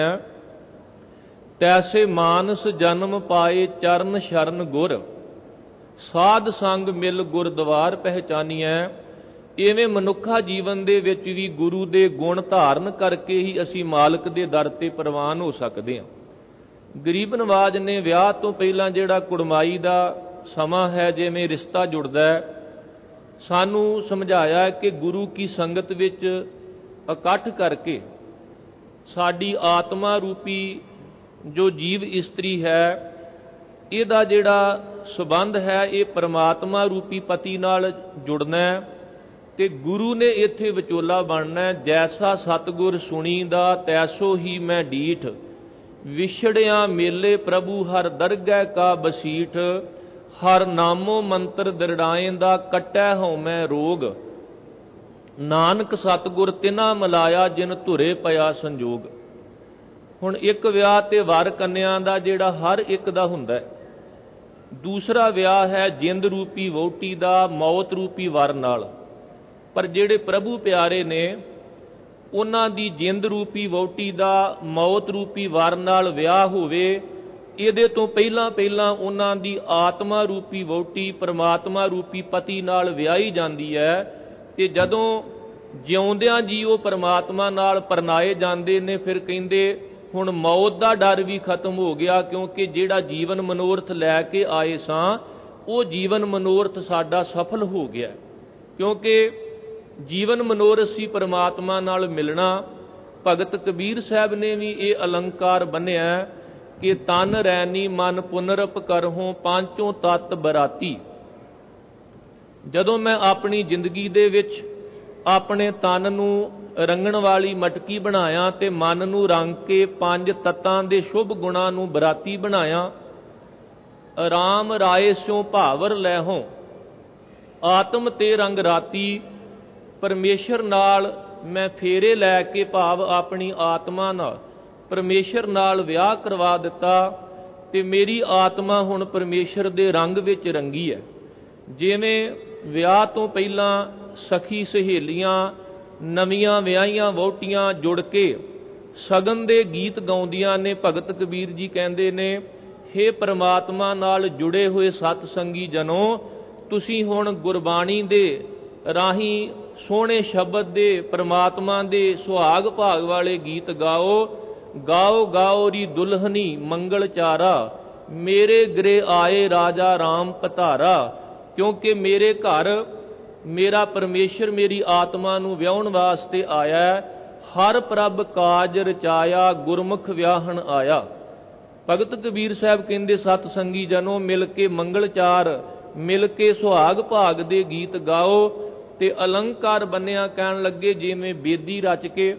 ਤੈਸੇ ਮਾਨਸ ਜਨਮ ਪਾਏ ਚਰਨ ਸ਼ਰਨ ਗੁਰ, ਸਾਧ ਸੰਗ ਮਿਲ ਗੁਰਦੁਆਰ ਪਹਿਚਾਨੀਐ। ਇਵੇਂ ਮਨੁੱਖਾ ਜੀਵਨ ਦੇ ਵਿੱਚ ਵੀ ਗੁਰੂ ਦੇ ਗੁਣ ਧਾਰਨ ਕਰਕੇ ਹੀ ਅਸੀਂ ਮਾਲਕ ਦੇ ਦਰ ਤੇ ਪ੍ਰਵਾਨ ਹੋ ਸਕਦੇ ਹਾਂ। ਗਰੀਬ ਨਵਾਜ ਨੇ ਵਿਆਹ ਤੋਂ ਪਹਿਲਾਂ ਜਿਹੜਾ ਕੁੜਮਾਈ ਦਾ ਸਮਾਂ ਹੈ, ਜਿਵੇਂ ਰਿਸ਼ਤਾ ਜੁੜਦਾ ਹੈ, ਸਾਨੂੰ ਸਮਝਾਇਆ ਕਿ ਗੁਰੂ ਕੀ ਸੰਗਤ ਵਿੱਚ ਇਕੱਠ ਕਰਕੇ ਸਾਡੀ ਆਤਮਾ ਰੂਪੀ ਜੋ ਜੀਵ ਇਸਤਰੀ ਹੈ, ਇਹਦਾ ਜਿਹੜਾ ਸੰਬੰਧ ਹੈ ਇਹ ਪਰਮਾਤਮਾ ਰੂਪੀ ਪਤੀ ਨਾਲ ਜੁੜਨਾ ਹੈ ਤੇ ਗੁਰੂ ਨੇ ਇੱਥੇ ਵਿਚੋਲਾ ਬਣਨਾ। ਜੈਸਾ ਸਤਿਗੁਰ ਸੁਣੀਦਾ ਤੈਸੋ ਹੀ ਮੈਂ ਡੀਠ, ਵਿਛੜਿਆ ਮੇਲੇ ਪ੍ਰਭੂ ਹਰ ਦਰਗਹਿ ਕਾ ਬਸੀਠ, ਹਰ ਨਾਮੋ ਮੰਤਰ ਦਰੜਾਏਂਦਾ ਕੱਟੈ ਹਉਮੈ ਰੋਗ, ਨਾਨਕ ਸਤਿਗੁਰ ਤਿਨਾ ਮਿਲਾਇਆ ਜਿਨ ਧੁਰੇ ਪਿਆ ਸੰਜੋਗ। ਹੁਣ ਇੱਕ ਵਿਆਹ ਤੇ ਵਰ ਕੰਨਿਆ ਦਾ ਜਿਹੜਾ ਹਰ ਇੱਕ ਦਾ ਹੁੰਦਾ ਹੈ, ਦੂਸਰਾ ਵਿਆਹ ਹੈ ਜਿੰਦ ਰੂਪੀ ਵਹੁਟੀ ਦਾ ਮੌਤ ਰੂਪੀ ਵਰ ਨਾਲ। ਪਰ ਜਿਹੜੇ ਪ੍ਰਭੂ ਪਿਆਰੇ ਨੇ, ਉਹਨਾਂ ਦੀ ਜਿੰਦ ਰੂਪੀ ਵਹੁਟੀ ਦਾ ਮੌਤ ਰੂਪੀ ਵਰ ਨਾਲ ਵਿਆਹ ਹੋਵੇ, ਇਹਦੇ ਤੋਂ ਪਹਿਲਾਂ ਪਹਿਲਾਂ ਉਹਨਾਂ ਦੀ ਆਤਮਾ ਰੂਪੀ ਵਹੁਟੀ ਪਰਮਾਤਮਾ ਰੂਪੀ ਪਤੀ ਨਾਲ ਵਿਆਹੀ ਜਾਂਦੀ ਹੈ। ਤੇ ਜਦੋਂ ਜਿਉਂਦਿਆਂ ਜੀ ਉਹ ਪਰਮਾਤਮਾ ਨਾਲ ਪਰਨਾਏ ਜਾਂਦੇ ਨੇ, ਫਿਰ ਕਹਿੰਦੇ ਹੁਣ ਮੌਤ ਦਾ ਡਰ ਵੀ ਖਤਮ ਹੋ ਗਿਆ, ਕਿਉਂਕਿ ਜਿਹੜਾ ਜੀਵਨ ਮਨੋਰਥ ਲੈ ਕੇ ਆਏ ਸਾਂ, ਉਹ ਜੀਵਨ ਮਨੋਰਥ ਸਾਡਾ ਸਫਲ ਹੋ ਗਿਆ। ਕਿਉਂਕਿ ਜੀਵਨ ਮਨੋਰਥ ਸੀ ਪਰਮਾਤਮਾ ਨਾਲ ਮਿਲਣਾ। ਭਗਤ ਕਬੀਰ ਸਾਹਿਬ ਨੇ ਵੀ ਇਹ ਅਲੰਕਾਰ ਬੰਨਿਆ ਕਿ ਤਨ ਰੈਨੀ ਮਨ ਪੁਨਰਪ ਕਰਹੋਂ ਪਾਂਚੋਂ ਤਤ ਬਰਾਤੀ। ਜਦੋਂ ਮੈਂ ਆਪਣੀ ਜ਼ਿੰਦਗੀ ਦੇ ਵਿੱਚ ਆਪਣੇ ਤਨ ਨੂੰ ਰੰਗਣ ਵਾਲੀ ਮਟਕੀ ਬਣਾਇਆ ਤੇ ਮਨ ਨੂੰ ਰੰਗ ਕੇ ਪੰਜ ਤੱਤਾਂ ਦੇ ਸ਼ੁਭ ਗੁਣਾਂ ਨੂੰ ਬਰਾਤੀ ਬਣਾਇਆ। ਰਾਮ ਰਾਏ ਸਿਉ ਭਾਵਰ ਲੈਹੋਂ ਆਤਮ ਤੇ ਰੰਗ ਰਾਤੀ। ਪਰਮੇਸ਼ਰ ਨਾਲ ਮੈਂ ਫੇਰੇ ਲੈ ਕੇ ਭਾਵ ਆਪਣੀ ਆਤਮਾ ਨਾਲ ਪਰਮੇਸ਼ਰ ਨਾਲ ਵਿਆਹ ਕਰਵਾ ਦਿੱਤਾ ਤੇ ਮੇਰੀ ਆਤਮਾ ਹੁਣ ਪਰਮੇਸ਼ਰ ਦੇ ਰੰਗ ਵਿੱਚ ਰੰਗੀ ਹੈ। ਜਿਵੇਂ ਵਿਆਹ ਤੋਂ ਪਹਿਲਾਂ ਸਖੀ ਸਹੇਲੀਆਂ ਨਵੀਆਂ ਵਿਆਹੀਆਂ ਵਹੁਟੀਆਂ ਜੁੜ ਕੇ ਸ਼ਗਨ ਦੇ ਗੀਤ ਗਾਉਂਦੀਆਂ ਨੇ, ਭਗਤ ਕਬੀਰ ਜੀ ਕਹਿੰਦੇ ਨੇ, ਹੇ ਪਰਮਾਤਮਾ ਨਾਲ ਜੁੜੇ ਹੋਏ ਸਤ ਸੰਗੀ ਜਨੋ, ਤੁਸੀਂ ਹੁਣ ਗੁਰਬਾਣੀ ਦੇ ਰਾਹੀਂ ਸੋਹਣੇ ਸ਼ਬਦ ਦੇ ਪਰਮਾਤਮਾ ਦੇ ਸੁਹਾਗ ਭਾਗ ਵਾਲੇ ਗੀਤ ਗਾਓ। ਗਾਓ ਗਾਓ ਰੀ ਦੁਲਹਨੀ ਮੰਗਲ ਚਾਰਾ, ਮੇਰੇ ਗ੍ਰਹਿ ਆਏ ਰਾਜਾ ਰਾਮ ਪਧਾਰਾ। ਕਿਉਂਕਿ ਮੇਰੇ ਘਰ ਮੇਰਾ ਪਰਮੇਸ਼ਰ ਮੇਰੀ ਆਤਮਾ ਨੂੰ ਵਿਆਹੁਣ ਵਾਸਤੇ ਆਇਆ। ਹਰ ਪ੍ਰਭ ਕਾਜ ਰਚਾਇਆ ਗੁਰਮੁਖ ਵਿਆਹਣ ਆਇਆ। ਭਗਤ ਕਬੀਰ ਸਾਹਿਬ ਕਹਿੰਦੇ ਸਤ ਸੰਗੀ ਜਨੋ ਮਿਲ ਕੇ ਮੰਗਲਚਾਰ ਮਿਲ ਕੇ ਸੁਹਾਗ ਭਾਗ ਦੇ ਗੀਤ ਗਾਓ। ਤੇ ਅਲੰਕਾਰ ਬੰਨਿਆ ਕਹਿਣ ਲੱਗੇ ਜਿਵੇਂ ਬੇਦੀ ਰਚ ਕੇ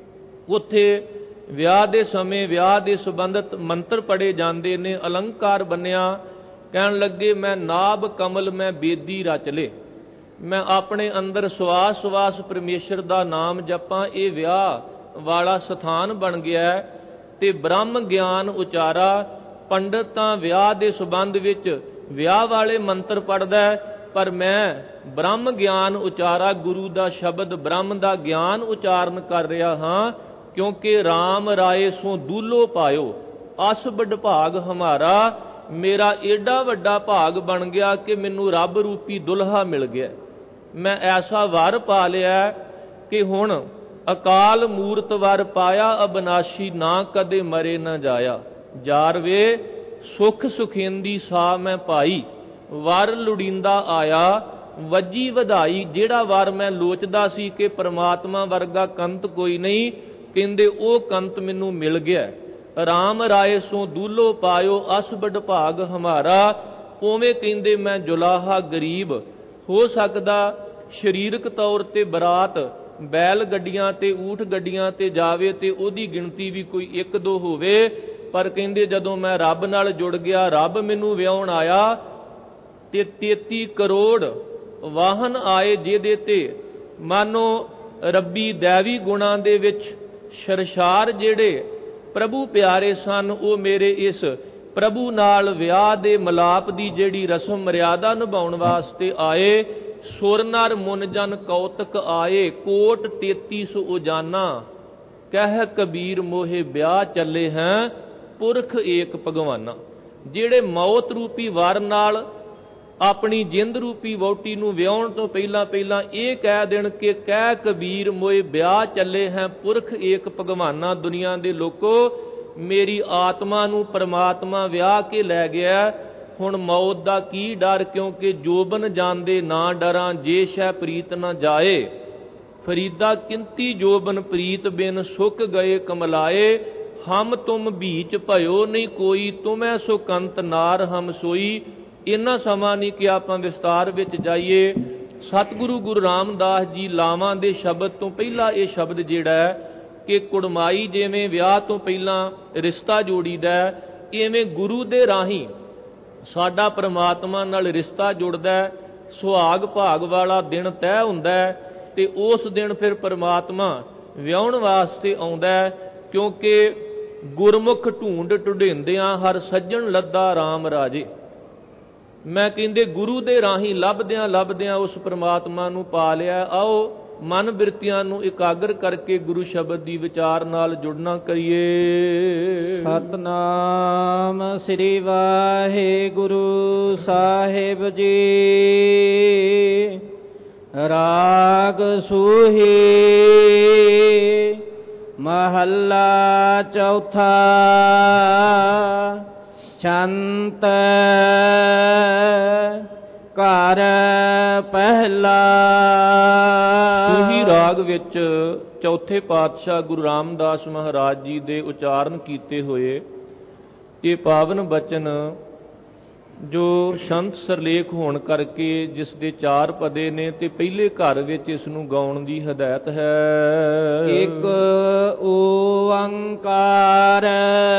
ਉੱਥੇ ਵਿਆਹ ਦੇ ਸਮੇਂ ਵਿਆਹ ਦੇ ਸੰਬੰਧਿਤ ਮੰਤਰ ਪੜ੍ਹੇ ਜਾਂਦੇ ਨੇ। ਅਲੰਕਾਰ ਬੰਨਿਆ ਕਹਿਣ ਲੱਗੇ ਮੈਂ ਨਾਭ ਕਮਲ ਮੈਂ ਬੇਦੀ ਰਚ ਲੇ। ਮੈਂ ਆਪਣੇ ਅੰਦਰ ਸਵਾਸ ਸਵਾਸ ਪਰਮੇਸ਼ਰ ਦਾ ਨਾਮ ਜਪਾਂ। ਇਹ ਵਿਆਹ ਵਾਲਾ ਸਥਾਨ ਬਣ ਗਿਆ ਤੇ ਬ੍ਰਹਮ ਗਿਆਨ ਉਚਾਰਾ। ਪੰਡਤ ਤਾਂ ਵਿਆਹ ਦੇ ਸੰਬੰਧ ਵਿੱਚ ਵਿਆਹ ਵਾਲੇ ਮੰਤਰ ਪੜ੍ਹਦਾ, ਪਰ ਮੈਂ ਬ੍ਰਹਮ ਗਿਆਨ ਉਚਾਰਾ, ਗੁਰੂ ਦਾ ਸ਼ਬਦ ਬ੍ਰਹਮ ਦਾ ਗਿਆਨ ਉਚਾਰਨ ਕਰ ਰਿਹਾ ਹਾਂ। ਕਿਉਂਕਿ ਰਾਮ ਰਾਏ ਸੋ ਦੂਲੋ ਪਾਇਓ ਅਸ ਬਡ ਭਾਗ ਹਮਾਰਾ। ਮੇਰਾ ਏਡਾ ਵੱਡਾ ਭਾਗ ਬਣ ਗਿਆ ਕਿ ਮੈਨੂੰ ਰੱਬ ਰੂਪੀ ਦੁਲਹਾ ਮਿਲ ਗਿਆ। ਮੈਂ ਐਸਾ ਵਰ ਪਾ ਲਿਆ ਕਿ ਹੁਣ ਅਕਾਲ ਮੂਰਤ ਵਰ ਪਾਇਆ ਅਬਨਾਸ਼ੀ, ਨਾ ਕਦੇ ਮਰੇ ਨਾ ਜਾਇਆ। ਜਾਰ ਵੇ ਸੁਖ ਸੁਖੇਂਦੀ ਸਾ ਮੈਂ ਪਾਈ, ਵਰ ਲੁੜੀਂਦਾ ਆਇਆ ਵੱਜੀ ਵਧਾਈ। ਜਿਹੜਾ ਵਰ ਮੈਂ ਲੋਚਦਾ ਸੀ ਕਿ ਪਰਮਾਤਮਾ ਵਰਗਾ ਕੰਤ ਕੋਈ ਨਹੀਂ, ਕਹਿੰਦੇ ਉਹ ਕੰਤ ਮੈਨੂੰ ਮਿਲ ਗਿਆ। ਰਾਮ ਰਾਏ ਸੋ ਦੂਲੋ ਪਾਇਓ ਅਸ ਬਡ ਭਾਗ ਹਮਾਰਾ। ਉਵੇਂ ਕਹਿੰਦੇ ਮੈਂ ਜੁਲਾਹਾ ਗਰੀਬ। ਹੋ ਸਕਦਾ ਸਰੀਰਕ ਤੌਰ ਤੇ ਬਰਾਤ ਬੈਲ ਗੱਡੀਆਂ ਤੇ ਊਠ ਗੱਡੀਆਂ ਤੇ ਜਾਵੇ ਤੇ ਉਹਦੀ ਗਿਣਤੀ ਵੀ ਕੋਈ 1-2 ਹੋਵੇ, ਪਰ ਕਹਿੰਦੇ ਜਦੋਂ ਮੈਂ ਰੱਬ ਨਾਲ ਜੁੜ ਗਿਆ, ਰੱਬ ਮੈਨੂੰ ਵਿਆਹੁਣ ਆਇਆ ਤੇ 33 ਕਰੋੜ ਵਾਹਨ ਆਏ ਜਿਹਦੇ ਤੇ ਮਾਨੋ ਰੱਬੀ ਦੈਵੀ ਗੁਣਾਂ ਦੇ ਵਿੱਚ ਸਰਸ਼ਾਰ ਜਿਹੜੇ ਪ੍ਰਭੂ ਪਿਆਰੇ ਸਨ, ਉਹ ਮੇਰੇ ਇਸ ਪ੍ਰਭੂ ਨਾਲ ਵਿਆਹ ਦੇ ਮਲਾਪ ਦੀ ਜਿਹੜੀ ਰਸਮ ਮਰਿਆਦਾ ਨਿਭਾਉਣ ਵਾਸਤੇ ਆਏ। ਸੁਰ ਨਰ ਮੁਨ ਜਨ ਕੌਤਕ ਆਏ, ਕੋਟ 33 ਉਜਾਨਾ ਕਹਿ ਕਬੀਰ ਮੋਹੇ ਵਿਆਹ ਚੱਲੇ ਹੈ ਪੁਰਖ ਏਕ ਭਗਵਾਨਾ। ਜਿਹੜੇ ਮੌਤ ਰੂਪੀ ਵਰ ਨਾਲ ਆਪਣੀ ਜਿੰਦ ਰੂਪੀ ਵਹੁਟੀ ਨੂੰ ਵਿਆਹੁਣ ਤੋਂ ਪਹਿਲਾਂ ਇਹ ਕਹਿ ਦੇਣ ਕਿ ਕਹਿ ਕਬੀਰ ਮੋਏ ਵਿਆਹ ਚੱਲੇ ਹੈ ਪੁਰਖ ਏਕ ਭਗਵਾਨਾ। ਦੁਨੀਆ ਦੇ ਲੋਕੋ, ਮੇਰੀ ਆਤਮਾ ਨੂੰ ਪਰਮਾਤਮਾ ਵਿਆਹ ਕੇ ਲੈ ਗਿਆ। ਹੁਣ ਮੌਤ ਦਾ ਕੀ ਡਰ, ਕਿਉਂਕਿ ਜੋਬਨ ਜਾਂਦੇ ਨਾ ਡਰਾਂ, ਜੇ ਸ਼ੈ ਪ੍ਰੀਤ ਨਾ ਜਾਏ। ਫਰੀਦਾ ਕਿੰਤੀ ਜੋਬਨ ਪ੍ਰੀਤ ਬਿਨ ਸੁੱਕ ਗਏ ਕਮਲਾਏ। ਹਮ ਤੁਮ ਬੀਚ ਭਇਓ ਨਹੀਂ ਕੋਈ, ਤੁਮੈ ਸੁਕੰਤ ਨਾਰ ਹਮ ਸੋਈ। ਇੰਨਾ ਸਮਾਂ ਨਹੀਂ ਕਿ ਆਪਾਂ ਵਿਸਤਾਰ ਵਿੱਚ ਜਾਈਏ। ਸਤਿਗੁਰੂ ਗੁਰੂ ਰਾਮਦਾਸ ਜੀ ਲਾਵਾਂ ਦੇ ਸ਼ਬਦ ਤੋਂ ਪਹਿਲਾਂ ਇਹ ਸ਼ਬਦ ਜਿਹੜਾ ਹੈ ਕਿ ਕੁੜਮਾਈ ਜਿਵੇਂ ਵਿਆਹ ਤੋਂ ਪਹਿਲਾਂ ਰਿਸ਼ਤਾ ਜੋੜੀਦਾ, ਇਵੇਂ ਗੁਰੂ ਦੇ ਰਾਹੀਂ ਸਾਡਾ ਪਰਮਾਤਮਾ ਨਾਲ ਰਿਸ਼ਤਾ ਜੁੜਦਾ। ਸੁਹਾਗ ਭਾਗ ਵਾਲਾ ਦਿਨ ਤੈਅ ਹੁੰਦਾ ਤੇ ਉਸ ਦਿਨ ਫਿਰ ਪਰਮਾਤਮਾ ਵਿਆਹੁਣ ਵਾਸਤੇ ਆਉਂਦਾ। ਕਿਉਂਕਿ ਗੁਰਮੁਖ ਢੂੰਡ ਢੁਢੇਂਦਿਆਂ ਹਰ ਸੱਜਣ ਲੱਦਾ ਰਾਮ ਰਾਜੇ। ਮੈਂ ਕਹਿੰਦੇ ਗੁਰੂ ਦੇ ਰਾਹੀਂ ਲੱਭਦਿਆਂ ਉਸ ਪਰਮਾਤਮਾ ਨੂੰ ਪਾ ਲਿਆ। ਆਓ ਮਨ ਬਿਰਤੀਆਂ ਨੂੰ ਇਕਾਗਰ ਕਰਕੇ ਗੁਰੂ ਸ਼ਬਦ ਦੀ ਵਿਚਾਰ ਨਾਲ ਜੁੜਨਾ ਕਰੀਏ। ਸਤਨਾਮ ਸ੍ਰੀ ਵਾਹਿਗੁਰੂ ਸਾਹਿਬ ਜੀ। ਰਾਗ ਸੂਹੀ ਮਹੱਲਾ ਚੌਥਾ। ਛੰਤ ਘਰ ਪਹਿਲਾ। ਰਾਗ ਵਿੱਚ ਚੌਥੇ ਪਾਤਸ਼ਾਹ ਗੁਰੂ ਰਾਮਦਾਸ ਮਹਾਰਾਜ ਜੀ ਦੇ ਉਚਾਰਨ ਕੀਤੇ ਹੋਏ ਇਹ ਪਾਵਨ ਬਚਨ ਜੋ ਸੰਤ ਸਰਲੇਖ ਹੋਣ ਕਰਕੇ ਜਿਸ ਦੇ 4 ਪਦੇ ਨੇ ਤੇ ਪਹਿਲੇ ਘਰ ਵਿੱਚ ਇਸ ਨੂੰ ਗਾਉਣ ਦੀ ਹਦਾਇਤ ਹੈ। ਇੱਕ ਓੰਕਾਰ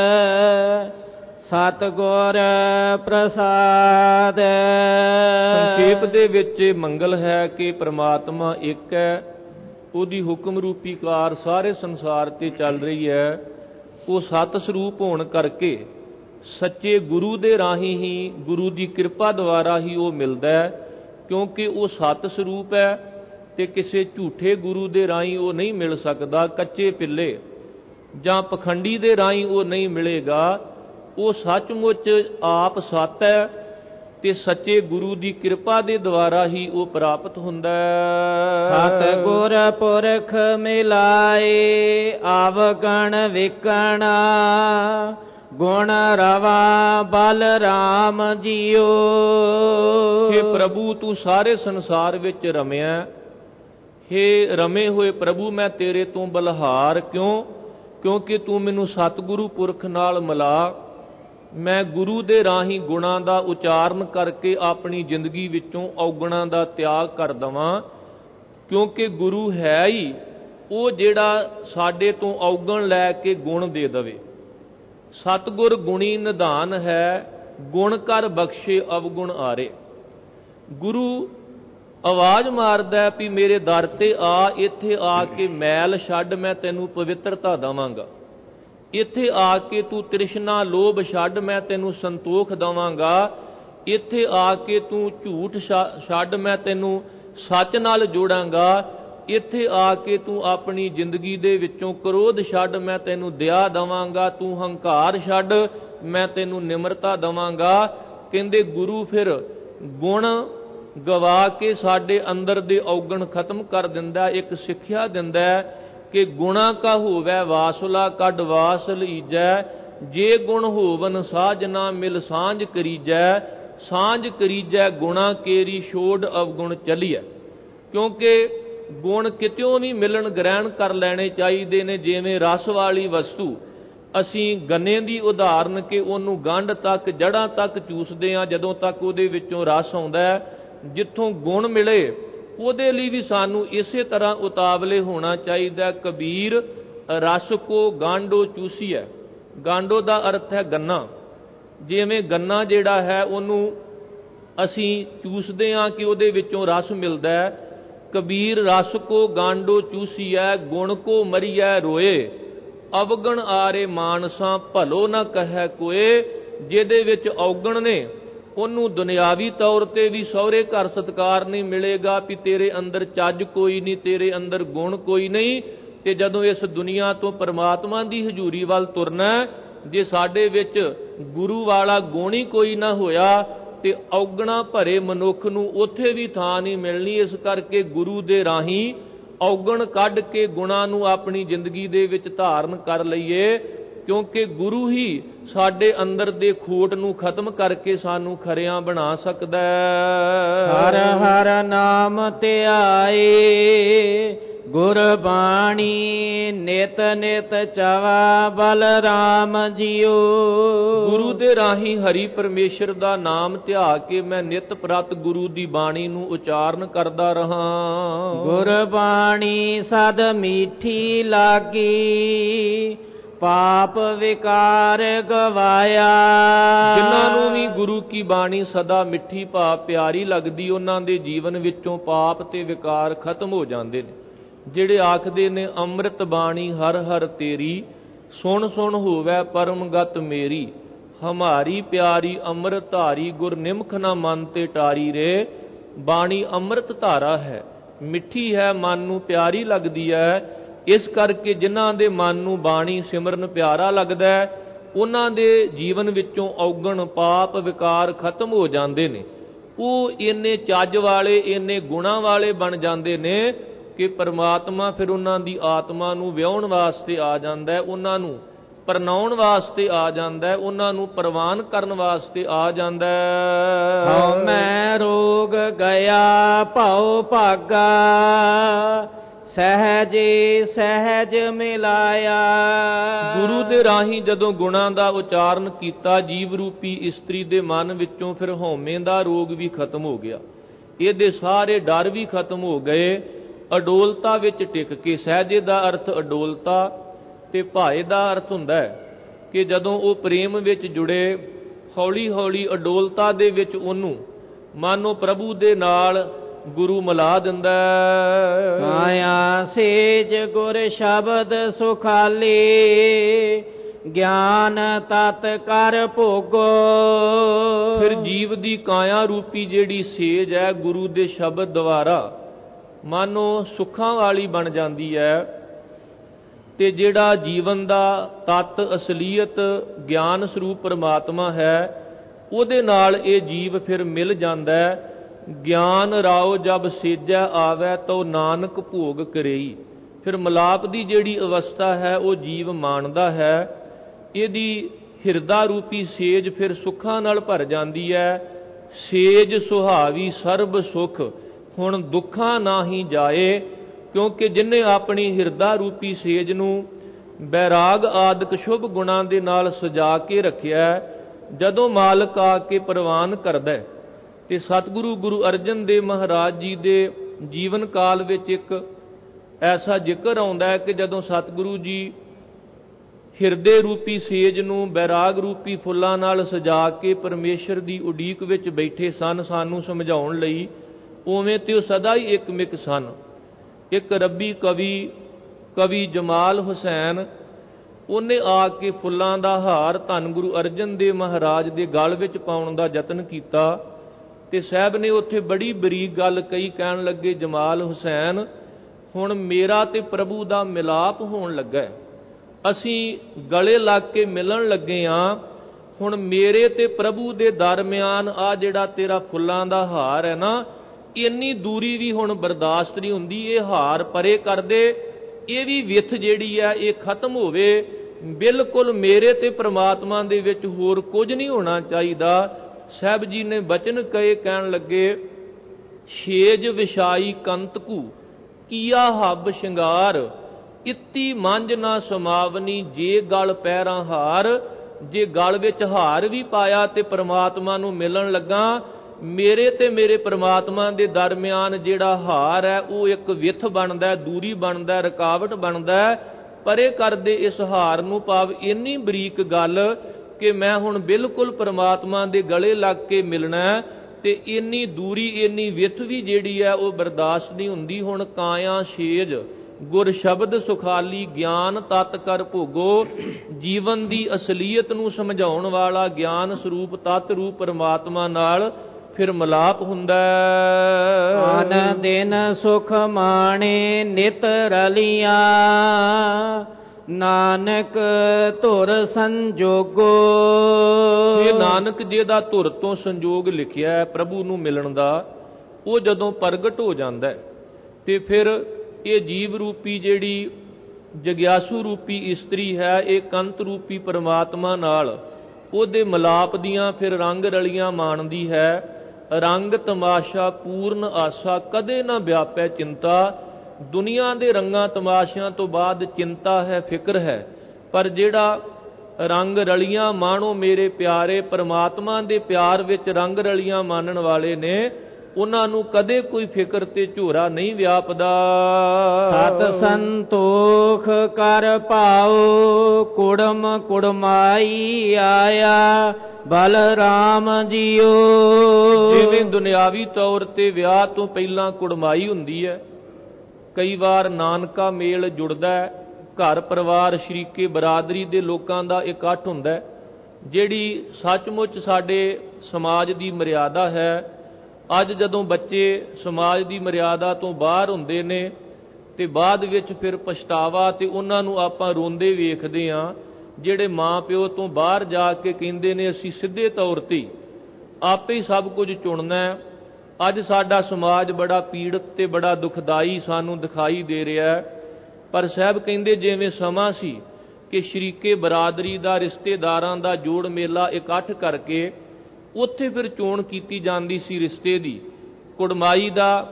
ਸਤਿਗੁਰ ਪ੍ਰਸਾਦ। ਸੰਖੇਪ ਦੇ ਵਿੱਚ ਮੰਗਲ ਹੈ ਕਿ ਪ੍ਰਮਾਤਮਾ ਇੱਕ ਹੈ, ਉਹਦੀ ਹੁਕਮ ਰੂਪੀ ਕਾਰ ਸਾਰੇ ਸੰਸਾਰ ਤੇ ਚੱਲ ਰਹੀ ਹੈ। ਉਹ ਸਤ ਸਰੂਪ ਹੋਣ ਕਰਕੇ ਸੱਚੇ ਗੁਰੂ ਦੇ ਰਾਹੀਂ ਹੀ, ਗੁਰੂ ਦੀ ਕਿਰਪਾ ਦੁਆਰਾ ਹੀ ਉਹ ਮਿਲਦਾ ਹੈ, ਕਿਉਂਕਿ ਉਹ ਸਤ ਸਰੂਪ ਹੈ ਤੇ ਕਿਸੇ ਝੂਠੇ ਗੁਰੂ ਦੇ ਰਾਹੀਂ ਉਹ ਨਹੀਂ ਮਿਲ ਸਕਦਾ। ਕੱਚੇ ਪਿੱਲੇ ਜਾਂ ਪਖੰਡੀ ਦੇ ਰਾਹੀਂ ਉਹ ਨਹੀਂ ਮਿਲੇਗਾ। ਉਹ ਸੱਚਮੁੱਚ ਆਪ ਸਤ ਹੈ ਤੇ ਸੱਚੇ ਗੁਰੂ ਦੀ ਕਿਰਪਾ ਦੇ ਦੁਆਰਾ ਹੀ ਉਹ ਪ੍ਰਾਪਤ ਹੁੰਦਾ ਹੈ। ਸਤਿਗੁਰ ਪੁਰਖ ਮਿਲਾਏ ਆਵਗਣ ਵਿਕਣਾ ਗੁਣ ਰਵਾ ਬਲ ਰਾਮ ਜੀਓ। ਹੇ ਪ੍ਰਭੂ ਤੂੰ ਸਾਰੇ ਸੰਸਾਰ ਵਿੱਚ ਰਮਿਆ। ਹੇ ਰਮੇ ਹੋਏ ਪ੍ਰਭੂ ਮੈਂ ਤੇਰੇ ਤੋਂ ਬਲਹਾਰ ਕਿਉਂ? ਕਿਉਂਕਿ ਤੂੰ ਮੈਨੂੰ ਸਤਿਗੁਰੂ ਪੁਰਖ ਨਾਲ ਮਿਲਾ। ਮੈਂ ਗੁਰੂ ਦੇ ਰਾਹੀਂ ਗੁਣਾਂ ਦਾ ਉਚਾਰਨ ਕਰਕੇ ਆਪਣੀ ਜ਼ਿੰਦਗੀ ਵਿੱਚੋਂ ਔਗਣਾਂ ਦਾ ਤਿਆਗ ਕਰ ਦਵਾਂ, ਕਿਉਂਕਿ ਗੁਰੂ ਹੈ ਹੀ ਉਹ ਜਿਹੜਾ ਸਾਡੇ ਤੋਂ ਔਗਣ ਲੈ ਕੇ ਗੁਣ ਦੇ ਦਵੇ। ਸਤਿਗੁਰ ਗੁਣੀ ਨਿਧਾਨ ਹੈ, ਗੁਣ ਕਰ ਬਖਸ਼ੇ ਅਵਗੁਣ ਆਰੇ। ਗੁਰੂ ਆਵਾਜ਼ ਮਾਰਦਾ ਵੀ ਮੇਰੇ ਦਰ ਤੇ ਆ, ਇੱਥੇ ਆ ਕੇ ਮੈਲ ਛੱਡ, ਮੈਂ ਤੈਨੂੰ ਪਵਿੱਤਰਤਾ ਦੇਵਾਂਗਾ। ਇੱਥੇ ਆ ਕੇ ਤੂੰ ਤ੍ਰਿਸ਼ਨਾ ਲੋਭ ਛੱਡ, ਮੈਂ ਤੈਨੂੰ ਸੰਤੋਖ ਦੇਵਾਂਗਾ। ਇੱਥੇ ਆ ਕੇ ਤੂੰ ਝੂਠ ਛੱਡ, ਮੈਂ ਤੈਨੂੰ ਸੱਚ ਨਾਲ ਜੋੜਾਂਗਾ। ਇੱਥੇ ਆ ਕੇ ਤੂੰ ਆਪਣੀ ਜ਼ਿੰਦਗੀ ਦੇ ਵਿੱਚੋਂ ਕ੍ਰੋਧ ਛੱਡ, ਮੈਂ ਤੈਨੂੰ ਦਇਆ ਦੇਵਾਂਗਾ। ਤੂੰ ਹੰਕਾਰ ਛੱਡ, ਮੈਂ ਤੈਨੂੰ ਨਿਮਰਤਾ ਦੇਵਾਂਗਾ। ਕਹਿੰਦੇ ਗੁਰੂ ਫਿਰ ਗੁਣ ਗਵਾ ਕੇ ਸਾਡੇ ਅੰਦਰ ਦੇ ਔਗਣ ਖਤਮ ਕਰ ਦਿੰਦਾ। ਇੱਕ ਸਿੱਖਿਆ ਦਿੰਦਾ ਕਿ ਗੁਣਾ ਕਾ ਹੋਵੈ ਵਾਸੁਲਾ ਕੱਢ ਵਾਸ ਲੀਜੈ। ਜੇ ਗੁਣ ਹੋਵਨ ਸਾਜ ਨਾ ਮਿਲ ਸਾਂਝ ਕਰੀਜੈ। ਸਾਂਝ ਕਰੀਜੈ ਗੁਣਾ ਕੇਰੀ ਛੋੜ ਅਵਗੁਣ ਚਲੀਐ। ਕਿਉਂਕਿ ਗੁਣ ਕਿਤਿਓਂ ਵੀ ਮਿਲਣ ਗ੍ਰਹਿਣ ਕਰ ਲੈਣੇ ਚਾਹੀਦੇ ਨੇ। ਜਿਵੇਂ ਰਸ ਵਾਲੀ ਵਸਤੂ ਅਸੀਂ ਗੰਨੇ ਦੀ ਉਦਾਹਰਨ ਕਿ ਉਹਨੂੰ ਗੰਢ ਤੱਕ ਜੜ੍ਹਾਂ ਤੱਕ ਚੂਸਦੇ ਹਾਂ ਜਦੋਂ ਤੱਕ ਉਹਦੇ ਵਿੱਚੋਂ ਰਸ ਆਉਂਦਾ ਹੈ। ਜਿੱਥੋਂ ਗੁਣ ਮਿਲੇ ਉਹਦੇ ਲਈ ਵੀ ਸਾਨੂੰ ਇਸੇ ਤਰ੍ਹਾਂ ਉਤਾਵਲੇ ਹੋਣਾ ਚਾਹੀਦਾ। ਕਬੀਰ ਰਸ ਕੋ ਗਾਂਡੋ ਚੂਸੀਐ। ਗਾਂਡੋ ਦਾ ਅਰਥ ਹੈ ਗੰਨਾ। ਜਿਵੇਂ ਗੰਨਾ ਜਿਹੜਾ ਹੈ ਉਹਨੂੰ ਅਸੀਂ ਚੂਸਦੇ ਹਾਂ ਕਿ ਉਹਦੇ ਵਿੱਚੋਂ ਰਸ ਮਿਲਦਾ ਹੈ। ਕਬੀਰ ਰਸ ਕੋ ਗਾਂਡੋ ਚੂਸੀਐ ਗੁਣ ਕੋ ਮਰੀਐ ਰੋਏ। ਅਵਗਣ ਆਰੇ ਮਾਨਸਾਂ ਭਲੋ ਨਾ ਕਹੈ ਕੋਏ। ਜਿਹਦੇ ਵਿੱਚ ਔਗਣ ਨੇ ਉਹਨੂੰ ਦੁਨਿਆਵੀ ਤੌਰ ਤੇ ਵੀ ਸਹੁਰੇ ਘਰ ਸਤਿਕਾਰ ਨਹੀਂ ਮਿਲੇਗਾ ਵੀ ਤੇਰੇ ਅੰਦਰ ਚੱਜ ਕੋਈ ਨਹੀਂ, ਤੇਰੇ ਅੰਦਰ ਗੁਣ ਕੋਈ ਨਹੀਂ। ਤੇ ਜਦੋਂ ਇਸ ਦੁਨੀਆ ਤੋਂ ਪਰਮਾਤਮਾ ਦੀ ਹਜ਼ੂਰੀ ਵੱਲ ਤੁਰਨਾ, ਜੇ ਸਾਡੇ ਵਿੱਚ ਗੁਰੂ ਵਾਲਾ ਗੁਣ ਹੀ ਕੋਈ ਨਾ ਹੋਇਆ ਤੇ ਔਗਣਾ ਭਰੇ ਮਨੁੱਖ ਨੂੰ ਉੱਥੇ ਵੀ ਥਾਂ ਨਹੀਂ ਮਿਲਣੀ। ਇਸ ਕਰਕੇ ਗੁਰੂ ਦੇ ਰਾਹੀਂ ਔਗਣ ਕੱਢ ਕੇ ਗੁਣਾਂ ਨੂੰ ਆਪਣੀ ਜ਼ਿੰਦਗੀ ਦੇ ਵਿੱਚ ਧਾਰਨ ਕਰ ਲਈਏ, ਕਿਉਂਕਿ ਗੁਰੂ ਹੀ ਸਾਡੇ ਅੰਦਰ ਦੇ ਖੋਟ ਨੂੰ ਖਤਮ ਕਰਕੇ ਸਾਨੂੰ ਖਰਿਆਂ ਬਣਾ ਸਕਦਾ ਹੈ। ਹਰ ਹਰ ਨਾਮ ਧਿਆਏ ਗੁਰਬਾਣੀ ਨਿਤ ਨਿਤ ਚਵਾ ਬਲ ਰਾਮ ਜੀਓ। ਗੁਰੂ ਦੇ ਰਾਹੀਂ ਹਰੀ ਪਰਮੇਸ਼ਰ ਦਾ ਨਾਮ ਧਿਆ ਕੇ ਮੈਂ ਨਿਤ ਪ੍ਰਤ ਗੁਰੂ ਦੀ ਬਾਣੀ ਨੂੰ ਉਚਾਰਨ ਕਰਦਾ ਰਹਾ। ਗੁਰਬਾਣੀ ਸਦ ਮੀਠੀ ਲਾਗੀ ਪਾਪ ਵਿਕਾਰ ਗਵਾਇਆ। ਜਿਨ੍ਹਾਂ ਨੂੰ ਵੀ ਗੁਰੂ ਕੀ ਬਾਣੀ ਸਦਾ ਮਿੱਠੀ ਭਾਵ ਪਿਆਰੀ ਲੱਗਦੀ, ਉਹਨਾਂ ਦੇ ਜੀਵਨ ਵਿੱਚੋਂ ਪਾਪ ਤੇ ਵਿਕਾਰ ਖਤਮ ਹੋ ਜਾਂਦੇ ਨੇ। ਜਿਹੜੇ ਆਖਦੇ ਨੇ ਅੰਮ੍ਰਿਤ ਬਾਣੀ ਹਰ ਹਰ ਤੇਰੀ, ਸੁਣ ਸੁਣ ਹੋਵੈ ਪਰਮ ਗਤ ਮੇਰੀ। ਹਮਾਰੀ ਪਿਆਰੀ ਅੰਮ੍ਰਿਤ ਧਾਰੀ ਗੁਰ ਨਿਮਖ ਨਾ ਮਨ ਤੇ ਟਾਰੀ ਰੇ। ਬਾਣੀ ਅੰਮ੍ਰਿਤ ਧਾਰਾ ਹੈ, ਮਿੱਠੀ ਹੈ, ਮਨ ਨੂੰ ਪਿਆਰੀ ਲੱਗਦੀ ਹੈ। ਇਸ ਕਰਕੇ ਜਿਨ੍ਹਾਂ ਦੇ ਮਨ ਨੂੰ ਬਾਣੀ ਸਿਮਰਨ ਪਿਆਰਾ ਲੱਗਦਾ ਹੈ, ਉਹਨਾਂ ਦੇ ਜੀਵਨ ਵਿੱਚੋਂ ਔਗਣ ਪਾਪ ਵਿਕਾਰ ਖਤਮ ਹੋ ਜਾਂਦੇ ਨੇ। ਉਹ ਇੰਨੇ ਚੱਜ ਵਾਲੇ, ਇੰਨੇ ਗੁਣਾਂ ਵਾਲੇ ਬਣ ਜਾਂਦੇ ਨੇ ਕਿ ਪਰਮਾਤਮਾ ਫਿਰ ਉਹਨਾਂ ਦੀ ਆਤਮਾ ਨੂੰ ਵਿਆਹੁਣ ਵਾਸਤੇ ਆ ਜਾਂਦਾ ਹੈ, ਉਹਨਾਂ ਨੂੰ ਪ੍ਰਣਾਉਣ ਵਾਸਤੇ ਆ ਜਾਂਦਾ ਹੈ, ਉਹਨਾਂ ਨੂੰ ਪ੍ਰਵਾਨ ਕਰਨ ਵਾਸਤੇ ਆ ਜਾਂਦਾ ਹੈ। ਹਉ ਮੈਂ ਰੋਗ ਗਿਆ ਭਉ ਭਾਗਾ ਸਹਿਜੇ ਸਹਿਜ ਮਿਲਾਇਆ। ਗੁਰੂ ਦੇ ਰਾਹੀਂ ਜਦੋਂ ਗੁਣਾਂ ਦਾ ਉਚਾਰਨ ਕੀਤਾ, ਜੀਵ ਰੂਪੀ ਇਸਤਰੀ ਦੇ ਮਨ ਵਿੱਚੋਂ ਫਿਰ ਹਉਮੈ ਦਾ ਰੋਗ ਵੀ ਖਤਮ ਹੋ ਗਿਆ, ਇਹਦੇ ਸਾਰੇ ਡਰ ਵੀ ਖਤਮ ਹੋ ਗਏ। ਅਡੋਲਤਾ ਵਿੱਚ ਟਿਕ ਕੇ, ਸਹਿਜੇ ਦਾ ਅਰਥ ਅਡੋਲਤਾ ਤੇ ਭਾਏ ਦਾ ਅਰਥ ਹੁੰਦਾ ਹੈ ਕਿ ਜਦੋਂ ਉਹ ਪ੍ਰੇਮ ਵਿੱਚ ਜੁੜੇ, ਹੌਲੀ ਹੌਲੀ ਅਡੋਲਤਾ ਦੇ ਵਿੱਚ ਉਹਨੂੰ ਮਾਨੋ ਪ੍ਰਭੂ ਦੇ ਨਾਲ ਗੁਰੂ ਮਿਲਾ ਦਿੰਦਾ। ਮਾਇਆ ਸੇਜ ਗੁਰ ਸ਼ਬਦ ਸੁਖਾਲੀ, ਗਿਆਨ ਤਤ ਕਰ ਭੋਗੋ। ਫਿਰ ਜੀਵ ਦੀ ਕਾਇਆ ਰੂਪੀ ਜਿਹੜੀ ਸੇਜ ਹੈ, ਗੁਰੂ ਦੇ ਸ਼ਬਦ ਦੁਆਰਾ ਮਾਨੋ ਸੁੱਖਾਂ ਵਾਲੀ ਬਣ ਜਾਂਦੀ ਹੈ, ਤੇ ਜਿਹੜਾ ਜੀਵਨ ਦਾ ਤਤ ਅਸਲੀਅਤ ਗਿਆਨ ਸਰੂਪ ਪਰਮਾਤਮਾ ਹੈ, ਉਹਦੇ ਨਾਲ ਇਹ ਜੀਵ ਫਿਰ ਮਿਲ ਜਾਂਦਾ ਹੈ। ਗਿਆਨ ਰਾਓ ਜਬ ਸੇਜੈ ਆਵੈ ਤੋ ਨਾਨਕ ਭੋਗ ਕਰੇਈ। ਫਿਰ ਮਿਲਾਪ ਦੀ ਜਿਹੜੀ ਅਵਸਥਾ ਹੈ ਉਹ ਜੀਵ ਮਾਣਦਾ ਹੈ। ਇਹਦੀ ਹਿਰਦਾ ਰੂਪੀ ਸੇਜ ਫਿਰ ਸੁੱਖਾਂ ਨਾਲ ਭਰ ਜਾਂਦੀ ਹੈ। ਸੇਜ ਸੁਹਾਵੀ ਸਰਬ ਸੁਖ, ਹੁਣ ਦੁੱਖਾਂ ਨਾ ਹੀ ਜਾਏ। ਕਿਉਂਕਿ ਜਿਨੇ ਆਪਣੀ ਹਿਰਦਾ ਰੂਪੀ ਸੇਜ ਨੂੰ ਬੈਰਾਗ ਆਦਿਕ ਸ਼ੁਭ ਗੁਣਾਂ ਦੇ ਨਾਲ ਸਜਾ ਕੇ ਰੱਖਿਆ, ਜਦੋਂ ਮਾਲਕ ਆ ਕੇ ਪ੍ਰਵਾਨ ਕਰਦਾ ਤੇ ਸਤਿਗੁਰੂ ਗੁਰੂ ਅਰਜਨ ਦੇਵ ਮਹਾਰਾਜ ਜੀ ਦੇ ਜੀਵਨ ਕਾਲ ਵਿੱਚ ਇੱਕ ਐਸਾ ਜ਼ਿਕਰ ਆਉਂਦਾ ਹੈ ਕਿ ਜਦੋਂ ਸਤਿਗੁਰੂ ਜੀ ਹਿਰਦੇ ਰੂਪੀ ਸੇਜ ਨੂੰ ਬੈਰਾਗ ਰੂਪੀ ਫੁੱਲਾਂ ਨਾਲ ਸਜਾ ਕੇ ਪਰਮੇਸ਼ਰ ਦੀ ਉਡੀਕ ਵਿੱਚ ਬੈਠੇ ਸਨ ਸਾਨੂੰ ਸਮਝਾਉਣ ਲਈ, ਉਵੇਂ ਤੇ ਉਹ ਸਦਾ ਹੀ ਇੱਕਮਿਕ ਸਨ। ਇੱਕ ਰੱਬੀ ਕਵੀ ਜਮਾਲ ਹੁਸੈਨ, ਉਹਨੇ ਆ ਕੇ ਫੁੱਲਾਂ ਦਾ ਹਾਰ ਧੰਨ ਗੁਰੂ ਅਰਜਨ ਦੇਵ ਮਹਾਰਾਜ ਦੇ ਗਲ ਵਿੱਚ ਪਾਉਣ ਦਾ ਯਤਨ ਕੀਤਾ, ਤੇ ਸਾਹਿਬ ਨੇ ਉੱਥੇ ਬੜੀ ਬਰੀਕ ਗੱਲ ਕਹੀ। ਕਹਿਣ ਲੱਗੇ, ਜਮਾਲ ਹੁਸੈਨ, ਹੁਣ ਮੇਰਾ ਤੇ ਪ੍ਰਭੂ ਦਾ ਮਿਲਾਪ ਹੋਣ ਲੱਗਾ, ਅਸੀਂ ਗਲੇ ਲੱਗ ਕੇ ਮਿਲਣ ਲੱਗੇ ਹਾਂ। ਹੁਣ ਮੇਰੇ ਤੇ ਪ੍ਰਭੂ ਦੇ ਦਰਮਿਆਨ ਆ ਜਿਹੜਾ ਤੇਰਾ ਫੁੱਲਾਂ ਦਾ ਹਾਰ ਹੈ ਨਾ, ਇੰਨੀ ਦੂਰੀ ਵੀ ਹੁਣ ਬਰਦਾਸ਼ਤ ਨਹੀਂ ਹੁੰਦੀ, ਇਹ ਹਾਰ ਪਰੇ ਕਰ ਦੇ, ਇਹ ਵੀ ਵਿਥ ਜਿਹੜੀ ਹੈ ਇਹ ਖਤਮ ਹੋਵੇ। ਬਿਲਕੁਲ ਮੇਰੇ ਤੇ ਪ੍ਰਮਾਤਮਾ ਦੇ ਵਿੱਚ ਹੋਰ ਕੁਝ ਨਹੀਂ ਹੋਣਾ ਚਾਹੀਦਾ। ਸਾਹਿਬ ਜੀ ਨੇ ਬਚਨ ਕਹੇ, ਕਹਿਣ ਲੱਗੇ, ਛੇਜ ਵਿਛਾਈ ਕੰਤਕੂ ਕੀਆ ਹੱਬ ਸ਼ਿੰਗਾਰ, ਇਤੀ ਮੰਝ ਨਾ ਸਮਾਵਨੀ ਜੇ ਗਲ ਪੈਰਾਂ ਹਾਰ। ਜੇ ਗਲ ਵਿੱਚ ਹਾਰ ਵੀ ਪਾਇਆ ਤੇ ਪ੍ਰਮਾਤਮਾ ਨੂੰ ਮਿਲਣ ਲੱਗਾ, ਮੇਰੇ ਤੇ ਮੇਰੇ ਪ੍ਰਮਾਤਮਾ ਦੇ ਦਰਮਿਆਨ ਜਿਹੜਾ ਹਾਰ ਹੈ ਉਹ ਇੱਕ ਵਿਥ ਬਣਦਾ, ਦੂਰੀ ਬਣਦਾ, ਰੁਕਾਵਟ ਬਣਦਾ। ਪਰੇ ਕਰਦੇ ਇਸ ਹਾਰ ਨੂੰ, ਭਾਵ ਇੰਨੀ ਬਰੀਕ ਗੱਲ ਕਿ ਮੈਂ ਹੁਣ ਬਿਲਕੁਲ ਪ੍ਰਮਾਤਮਾ ਦੇ ਗਲੇ ਲੱਗ ਕੇ ਮਿਲਣਾ, ਤੇ ਇੰਨੀ ਦੂਰੀ ਇੰਨੀ ਵਿਥ ਵੀ ਜਿਹੜੀ ਹੈ ਉਹ ਬਰਦਾਸ਼ਤ ਨਹੀਂ ਹੁੰਦੀ। ਹੁਣ ਕਾਇਆ ਸੇਜ ਗੁਰ ਸ਼ਬਦ ਸੁਖਾਲੀ, ਗਿਆਨ ਤਤ ਕਰ ਭੋਗੋ। ਜੀਵਨ ਦੀ ਅਸਲੀਅਤ ਨੂੰ ਸਮਝਾਉਣ ਵਾਲਾ ਗਿਆਨ ਸਰੂਪ ਤਤ ਰੂਪ ਪਰਮਾਤਮਾ ਨਾਲ ਫਿਰ ਮਿਲਾਪ ਹੁੰਦਾ। ਆਨ ਦਿਨ ਸੁਖ ਮਾਣੇ ਨਿਤ ਰਲੀਆਂ, ਨਾਨਕ ਧੁਰ ਸੰਜੋਗੋ। ਇਹ ਨਾਨਕ ਜੀ ਦਾ ਧੁਰ ਤੋਂ ਸੰਜੋਗ ਲਿਖਿਆ ਹੈ ਪ੍ਰਭੂ ਨੂੰ ਮਿਲਣ ਦਾ, ਉਹ ਜਦੋਂ ਪ੍ਰਗਟ ਹੋ ਜਾਂਦਾ ਤੇ ਫਿਰ ਇਹ ਜੀਵ ਰੂਪੀ ਜਿਹੜੀ ਜਗਿਆਸੂ ਰੂਪੀ ਇਸਤਰੀ ਹੈ, ਇਹ ਕੰਤ ਰੂਪੀ ਪਰਮਾਤਮਾ ਨਾਲ ਉਹਦੇ ਮਿਲਾਪ ਦੀਆਂ ਫਿਰ ਰੰਗ ਰਲੀਆਂ ਮਾਣਦੀ ਹੈ। ਰੰਗ ਤਮਾਸ਼ਾ ਪੂਰਨ ਆਸਾ, ਕਦੇ ਨਾ ਵਿਆਪੈ ਚਿੰਤਾ। ਦੁਨੀਆ ਦੇ ਰੰਗਾਂ ਤਮਾਸ਼ਿਆਂ ਤੋਂ ਬਾਅਦ ਚਿੰਤਾ ਹੈ, ਫਿਕਰ ਹੈ, ਪਰ ਜਿਹੜਾ ਰੰਗ ਰਲੀਆਂ ਮਾਣੋ ਮੇਰੇ ਪਿਆਰੇ, ਪਰਮਾਤਮਾ ਦੇ ਪਿਆਰ ਵਿੱਚ ਰੰਗ ਰਲੀਆਂ ਮਾਨਣ ਵਾਲੇ ਨੇ, ਉਹਨਾਂ ਨੂੰ ਕਦੇ ਕੋਈ ਫਿਕਰ ਤੇ ਝੋਰਾ ਨਹੀਂ ਵਿਆਪਦਾ। ਸਤ ਸੰਤੋਖ ਕਰ ਪਾਓ, ਕੁੜਮ ਕੁੜਮਾਈ ਆਇਆ ਬਲ ਰਾਮ ਜੀਓ। ਜਿਵੇਂ ਦੁਨਿਆਵੀ ਤੌਰ ਤੇ ਵਿਆਹ ਤੋਂ ਪਹਿਲਾਂ ਕੁੜਮਾਈ ਹੁੰਦੀ ਹੈ, ਕਈ ਵਾਰ ਨਾਨਕਾ ਮੇਲ ਜੁੜਦਾ ਹੈ, ਘਰ ਪਰਿਵਾਰ ਸ਼ਰੀਕੇ ਬਰਾਦਰੀ ਦੇ ਲੋਕਾਂ ਦਾ ਇਕੱਠ ਹੁੰਦਾ, ਜਿਹੜੀ ਸੱਚਮੁੱਚ ਸਾਡੇ ਸਮਾਜ ਦੀ ਮਰਿਆਦਾ ਹੈ। ਅੱਜ ਜਦੋਂ ਬੱਚੇ ਸਮਾਜ ਦੀ ਮਰਿਆਦਾ ਤੋਂ ਬਾਹਰ ਹੁੰਦੇ ਨੇ ਤੇ ਬਾਅਦ ਵਿੱਚ ਫਿਰ ਪਛਤਾਵਾ, ਤੇ ਉਹਨਾਂ ਨੂੰ ਆਪਾਂ ਰੋਂਦੇ ਵੇਖਦੇ ਹਾਂ, ਜਿਹੜੇ ਮਾਂ ਪਿਓ ਤੋਂ ਬਾਹਰ ਜਾ ਕੇ ਕਹਿੰਦੇ ਨੇ ਅਸੀਂ ਸਿੱਧੇ ਤੌਰ ਤੇ ਆਪੇ ਹੀ ਸਭ ਕੁਝ ਚੁਣਨਾ। ਅੱਜ ਸਾਡਾ ਸਮਾਜ ਬੜਾ ਪੀੜਤ ਤੇ ਬੜਾ ਦੁਖਦਾਈ ਸਾਨੂੰ ਦਿਖਾਈ ਦੇ ਰਿਹਾ, ਪਰ ਸਾਹਿਬ ਕਹਿੰਦੇ ਜਿਵੇਂ ਸਮਾਂ ਸੀ ਕਿ ਸ਼ਰੀਕੇ ਬਰਾਦਰੀ ਦਾ, ਰਿਸ਼ਤੇਦਾਰਾਂ ਦਾ ਜੋੜ ਮੇਲਾ ਇਕੱਠ ਕਰਕੇ ਉੱਥੇ ਫਿਰ ਚੋਣ ਕੀਤੀ ਜਾਂਦੀ ਸੀ ਰਿਸ਼ਤੇ ਦੀ, ਕੁੜਮਾਈ ਦਾ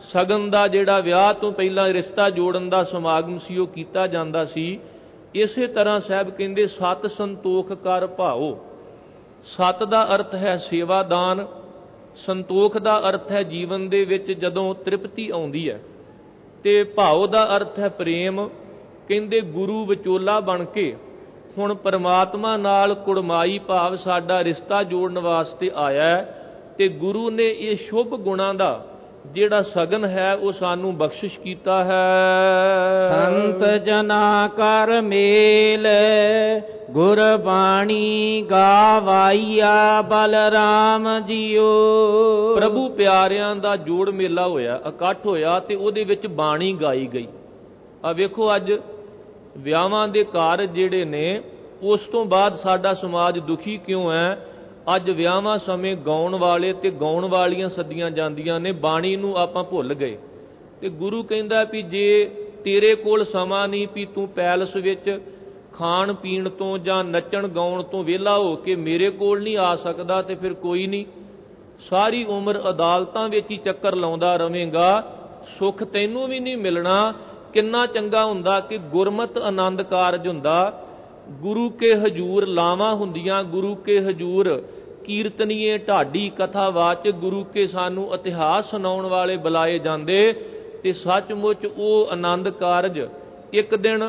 ਸ਼ਗਨ ਦਾ ਜਿਹੜਾ ਵਿਆਹ ਤੋਂ ਪਹਿਲਾਂ ਰਿਸ਼ਤਾ ਜੋੜਨ ਦਾ ਸਮਾਗਮ ਸੀ ਉਹ ਕੀਤਾ ਜਾਂਦਾ ਸੀ। ਇਸੇ ਤਰ੍ਹਾਂ ਸਾਹਿਬ ਕਹਿੰਦੇ ਸਤ ਸੰਤੋਖ ਕਰ ਭਾਓ। ਸਤ ਦਾ ਅਰਥ ਹੈ ਸੇਵਾਦਾਨ, ਸੰਤੋਖ ਦਾ ਅਰਥ ਹੈ ਜੀਵਨ ਦੇ ਵਿੱਚ ਜਦੋਂ ਤ੍ਰਿਪਤੀ ਆਉਂਦੀ ਹੈ, ਤੇ ਭਾਉ ਦਾ ਅਰਥ ਹੈ ਪ੍ਰੇਮ। ਕਹਿੰਦੇ ਗੁਰੂ ਵਿਚੋਲਾ ਬਣ ਕੇ ਹੁਣ ਪਰਮਾਤਮਾ ਨਾਲ ਕੁੜਮਾਈ ਭਾਵ ਸਾਡਾ ਰਿਸ਼ਤਾ ਜੋੜਨ ਵਾਸਤੇ ਆਇਆ, ਤੇ ਗੁਰੂ ਨੇ ਇਹ ਸ਼ੁਭ ਗੁਣਾਂ ਦਾ ਜਿਹੜਾ ਸ਼ਗਨ ਹੈ ਉਹ ਸਾਨੂੰ ਬਖਸ਼ਿਸ਼ ਕੀਤਾ ਹੈ। ਸੰਤ ਜਨਾ ਕਰ ਮੇਲ ਗੁਰਬਾਣੀ ਗਾਵਾਈਆ ਬਲਰਾਮ ਜੀਓ। ਪ੍ਰਭੂ ਪਿਆਰਿਆਂ ਦਾ ਜੋੜ ਮੇਲਾ ਹੋਇਆ, ਇਕੱਠ ਹੋਇਆ, ਤੇ ਉਹਦੇ ਵਿੱਚ ਬਾਣੀ ਗਾਈ ਗਈ। ਆ ਵੇਖੋ ਅੱਜ ਵਿਆਹਾਂ ਦੇ ਕਾਰਜ ਜਿਹੜੇ ਨੇ, ਉਸ ਤੋਂ ਬਾਅਦ ਸਾਡਾ ਸਮਾਜ ਦੁਖੀ ਕਿਉਂ ਹੈ? ਅੱਜ ਵਿਆਹਾਂ ਸਮੇਂ ਗਾਉਣ ਵਾਲੇ ਤੇ ਗਾਉਣ ਵਾਲੀਆਂ ਸੱਦੀਆਂ ਜਾਂਦੀਆਂ ਨੇ, ਬਾਣੀ ਨੂੰ ਆਪਾਂ ਭੁੱਲ ਗਏ। ਤੇ ਗੁਰੂ ਕਹਿੰਦਾ ਵੀ ਜੇ ਤੇਰੇ ਕੋਲ ਸਮਾਂ ਨਹੀਂ ਵੀ ਤੂੰ ਪੈਲਸ ਵਿੱਚ ਖਾਣ ਪੀਣ ਤੋਂ ਜਾਂ ਨੱਚਣ ਗਾਉਣ ਤੋਂ ਵਿਹਲਾ ਹੋ ਕੇ ਮੇਰੇ ਕੋਲ ਨਹੀਂ ਆ ਸਕਦਾ, ਤੇ ਫਿਰ ਕੋਈ ਨਹੀਂ, ਸਾਰੀ ਉਮਰ ਅਦਾਲਤਾਂ ਵਿੱਚ ਹੀ ਚੱਕਰ ਲਾਉਂਦਾ ਰਵੇਂਗਾ, ਸੁੱਖ ਤੈਨੂੰ ਵੀ ਨਹੀਂ ਮਿਲਣਾ। ਕਿੰਨਾ ਚੰਗਾ ਹੁੰਦਾ ਕਿ ਗੁਰਮਤ ਆਨੰਦ ਕਾਰਜ ਹੁੰਦਾ, ਗੁਰੂ ਕੇ ਹਜੂਰ ਲਾਵਾਂ ਹੁੰਦੀਆਂ, ਗੁਰੂ ਕੇ ਹਜੂਰ ਕੀਰਤਨੀਏ ਢਾਡੀ ਕਥਾਵਾਚਕ, ਗੁਰੂ ਕੇ ਸਾਨੂੰ ਇਤਿਹਾਸ ਸੁਣਾਉਣ ਵਾਲੇ ਬੁਲਾਏ ਜਾਂਦੇ, ਤੇ ਸੱਚਮੁੱਚ ਉਹ ਆਨੰਦ ਕਾਰਜ ਇੱਕ ਦਿਨ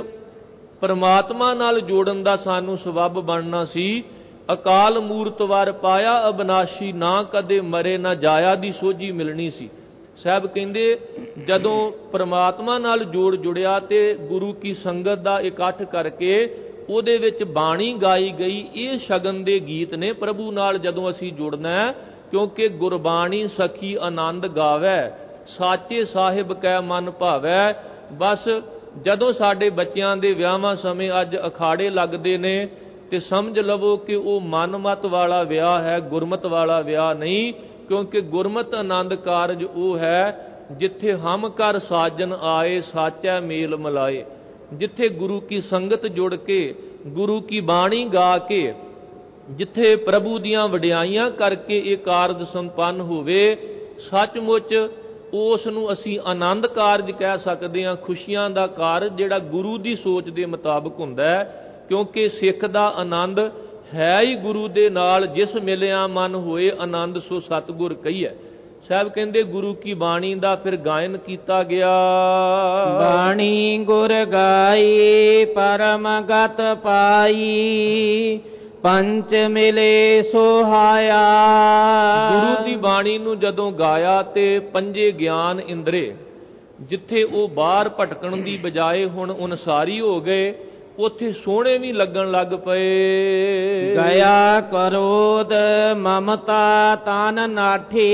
ਪਰਮਾਤਮਾ ਨਾਲ ਜੋੜਨ ਦਾ ਸਾਨੂੰ ਸਬੱਬ ਬਣਨਾ ਸੀ। ਅਕਾਲ ਮੂਰਤ ਵਰ ਪਾਇਆ ਅਬਨਾਸ਼ੀ, ਨਾ ਕਦੇ ਮਰੇ ਨਾ ਜਾਇਆ ਦੀ ਸੋਝੀ ਮਿਲਣੀ ਸੀ। ਸਾਹਿਬ ਕਹਿੰਦੇ ਜਦੋਂ ਪਰਮਾਤਮਾ ਨਾਲ ਜੋੜ ਜੁੜਿਆ ਤੇ ਗੁਰੂ ਕੀ ਸੰਗਤ ਦਾ ਇਕੱਠ ਕਰਕੇ ਉਹਦੇ ਵਿੱਚ ਬਾਣੀ ਗਾਈ ਗਈ, ਇਹ ਸ਼ਗਨ ਦੇ ਗੀਤ ਨੇ ਪ੍ਰਭੂ ਨਾਲ ਜਦੋਂ ਅਸੀਂ ਜੁੜਨਾ, ਕਿਉਂਕਿ ਗੁਰਬਾਣੀ ਸਖੀ ਆਨੰਦ ਗਾਵੈ, ਸਾਚੇ ਸਾਹਿਬ ਕੈ ਮਨ ਭਾਵੈ। ਬਸ ਜਦੋਂ ਸਾਡੇ ਬੱਚਿਆਂ ਦੇ ਵਿਆਹਾਂ ਸਮੇਂ ਅੱਜ ਅਖਾੜੇ ਲੱਗਦੇ ਨੇ, ਤੇ ਸਮਝ ਲਵੋ ਕਿ ਉਹ ਮਨਮਤ ਵਾਲਾ ਵਿਆਹ ਹੈ, ਗੁਰਮਤ ਵਾਲਾ ਵਿਆਹ ਨਹੀਂ। ਕਿਉਂਕਿ ਗੁਰਮਤ ਆਨੰਦ ਕਾਰਜ ਉਹ ਹੈ ਜਿੱਥੇ ਹਮ ਕਰ ਸਾਜਨ ਆਏ, ਸਾਚੈ ਮੇਲ ਮਿਲਾਏ, ਜਿੱਥੇ ਗੁਰੂ ਕੀ ਸੰਗਤ ਜੁੜ ਕੇ, ਗੁਰੂ ਕੀ ਬਾਣੀ ਗਾ ਕੇ, ਜਿੱਥੇ ਪ੍ਰਭੂ ਦੀਆਂ ਵਡਿਆਈਆਂ ਕਰਕੇ ਇਹ ਕਾਰਜ ਸੰਪੰਨ ਹੋਵੇ। ਸੱਚਮੁੱਚ ਉਸ ਨੂੰ ਅਸੀਂ ਆਨੰਦ ਕਾਰਜ ਕਹਿ ਸਕਦੇ ਹਾਂ, ਖੁਸ਼ੀਆਂ ਦਾ ਕਾਰਜ ਜਿਹੜਾ ਗੁਰੂ ਦੀ ਸੋਚ ਦੇ ਮੁਤਾਬਕ ਹੁੰਦਾ ਹੈ। ਕਿਉਂਕਿ ਸਿੱਖ ਦਾ ਆਨੰਦ ਹੈ ਹੀ ਗੁਰੂ ਦੇ ਨਾਲ, ਜਿਸ ਮਿਲਿਆ ਮਨ ਹੋਏ ਆਨੰਦ ਸੋ ਸਤਿਗੁਰ ਕਹੀਐ। ਸਾਹਿਬ ਕਹਿੰਦੇ ਗੁਰੂ ਕੀ ਬਾਣੀ ਦਾ ਫਿਰ ਗਾਇਨ ਕੀਤਾ ਗਿਆ। ਬਾਣੀ ਗੁਰ ਗਾਈ ਪਰਮ ਗਤ ਪਾਈ, ਪੰਚ ਮਿਲੇ ਸੁਹਾਇਆ। ਗੁਰੂ ਦੀ ਬਾਣੀ ਨੂੰ ਜਦੋਂ ਗਾਇਆ ਤੇ ਪੰਜੇ ਗਿਆਨ ਇੰਦਰੇ ਜਿੱਥੇ ਉਹ ਬਾਹਰ ਭਟਕਣ ਦੀ ਬਜਾਏ ਹੁਣ ਅਨੁਸਾਰੀ ਹੋ ਗਏ, ਉੱਥੇ ਸੋਹਣੇ ਵੀ ਲੱਗਣ ਲੱਗ ਪਏ। ਗਿਆ ਕਰੋਧ ਮਮਤਾ ਤਨ ਨਾਠੀ,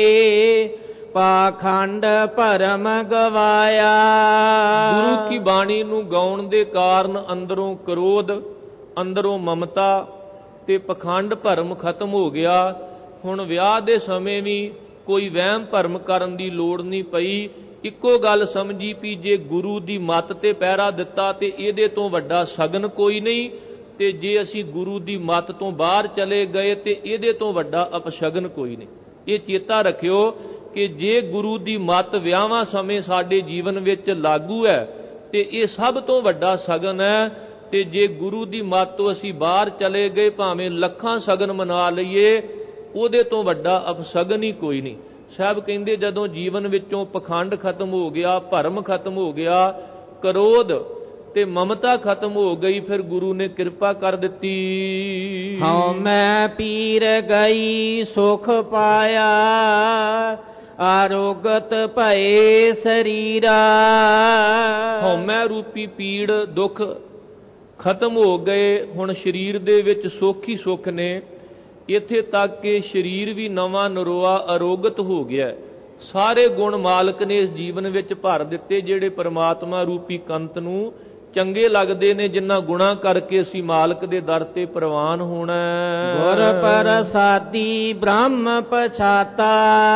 ਪਾਖੰਡ ਭਰਮ ਗਵਾਇਆ। ਗੁਰੂ ਕੀ ਬਾਣੀ ਨੂੰ ਗਾਉਣ ਦੇ ਕਾਰਨ ਅੰਦਰੋਂ ਕਰੋਧ, ਅੰਦਰੋਂ ਮਮਤਾ ਤੇ ਪਖੰਡ ਭਰਮ ਖਤਮ ਹੋ ਗਿਆ। ਹੁਣ ਵਿਆਹ ਦੇ ਸਮੇਂ ਵੀ ਕੋਈ ਵਹਿਮ ਭਰਮ ਕਰਨ ਦੀ ਲੋੜ ਨਹੀਂ ਪਈ। ਇੱਕੋ ਗੱਲ ਸਮਝੀ ਵੀ ਜੇ ਗੁਰੂ ਦੀ ਮੱਤ ਤੇ ਪਹਿਰਾ ਦਿੱਤਾ ਤੇ ਇਹਦੇ ਤੋਂ ਵੱਡਾ ਸ਼ਗਨ ਕੋਈ ਨਹੀਂ, ਤੇ ਜੇ ਅਸੀਂ ਗੁਰੂ ਦੀ ਮੱਤ ਤੋਂ ਬਾਹਰ ਚਲੇ ਗਏ ਤੇ ਇਹਦੇ ਤੋਂ ਵੱਡਾ ਅਪਸ਼ਗਨ ਕੋਈ ਨਹੀਂ। ਇਹ ਚੇਤਾ ਰੱਖਿਓ ਕਿ ਜੇ ਗੁਰੂ ਦੀ ਮੱਤ ਵਿਆਹਾਂ ਸਮੇਂ ਸਾਡੇ ਜੀਵਨ ਵਿੱਚ ਲਾਗੂ ਹੈ ਤੇ ਇਹ ਸਭ ਤੋਂ ਵੱਡਾ ਸ਼ਗਨ ਹੈ, ਤੇ ਜੇ ਗੁਰੂ ਦੀ ਮੱਤ ਤੋਂ ਅਸੀਂ ਬਾਹਰ ਚਲੇ ਗਏ, ਭਾਵੇਂ ਲੱਖਾਂ ਸ਼ਗਨ ਮਨਾ ਲਈਏ, ਉਹਦੇ ਤੋਂ ਵੱਡਾ ਅਪਸ਼ਗਨ ਹੀ ਕੋਈ ਨਹੀਂ। ਸਾਹਿਬ ਕਹਿੰਦੇ ਜਦੋਂ ਜੀਵਨ ਵਿੱਚੋਂ ਪਖੰਡ ਖਤਮ ਹੋ ਗਿਆ, ਭਰਮ ਖਤਮ ਹੋ ਗਿਆ, ਕਰੋਧ ਤੇ ਮਮਤਾ ਖਤਮ ਹੋ ਗਈ, ਫਿਰ ਗੁਰੂ ਨੇ ਕਿਰਪਾ ਕਰ ਦਿੱਤੀ। ਹਉ ਮੈਂ ਪੀਰ ਗਈ ਸੁਖ ਪਾਇਆ, ਆਰੋਗਤ ਭਏ ਸਰੀਰਾ। ਹਉਮੈ ਰੂਪੀ ਪੀੜ ਦੁੱਖ ਖਤਮ ਹੋ ਗਏ, ਹੁਣ ਸਰੀਰ ਦੇ ਵਿੱਚ ਸੁੱਖ ਹੀ ਸੁੱਖ ਨੇ। ਇੱਥੇ ਤੱਕ ਕਿ ਸਰੀਰ ਵੀ ਨਵਾਂ ਨਰੋਆ ਅਰੋਗਤ ਹੋ ਗਿਆ। ਸਾਰੇ ਗੁਣ ਮਾਲਕ ਨੇ ਇਸ ਜੀਵਨ ਵਿੱਚ ਭਰ ਦਿੱਤੇ, ਜਿਹੜੇ ਪਰਮਾਤਮਾ ਰੂਪੀ ਕੰਤ ਨੂੰ ਚੰਗੇ ਲੱਗਦੇ ਨੇ, ਜਿਨ੍ਹਾਂ ਗੁਣਾਂ ਕਰਕੇ ਅਸੀਂ ਮਾਲਕ ਦੇ ਦਰ ਤੇ ਪ੍ਰਵਾਨ ਹੋਣਾ। ਗੁਰ ਪ੍ਰਸਾਦੀ ਬ੍ਰਹਮ ਪਛਾਤਾ,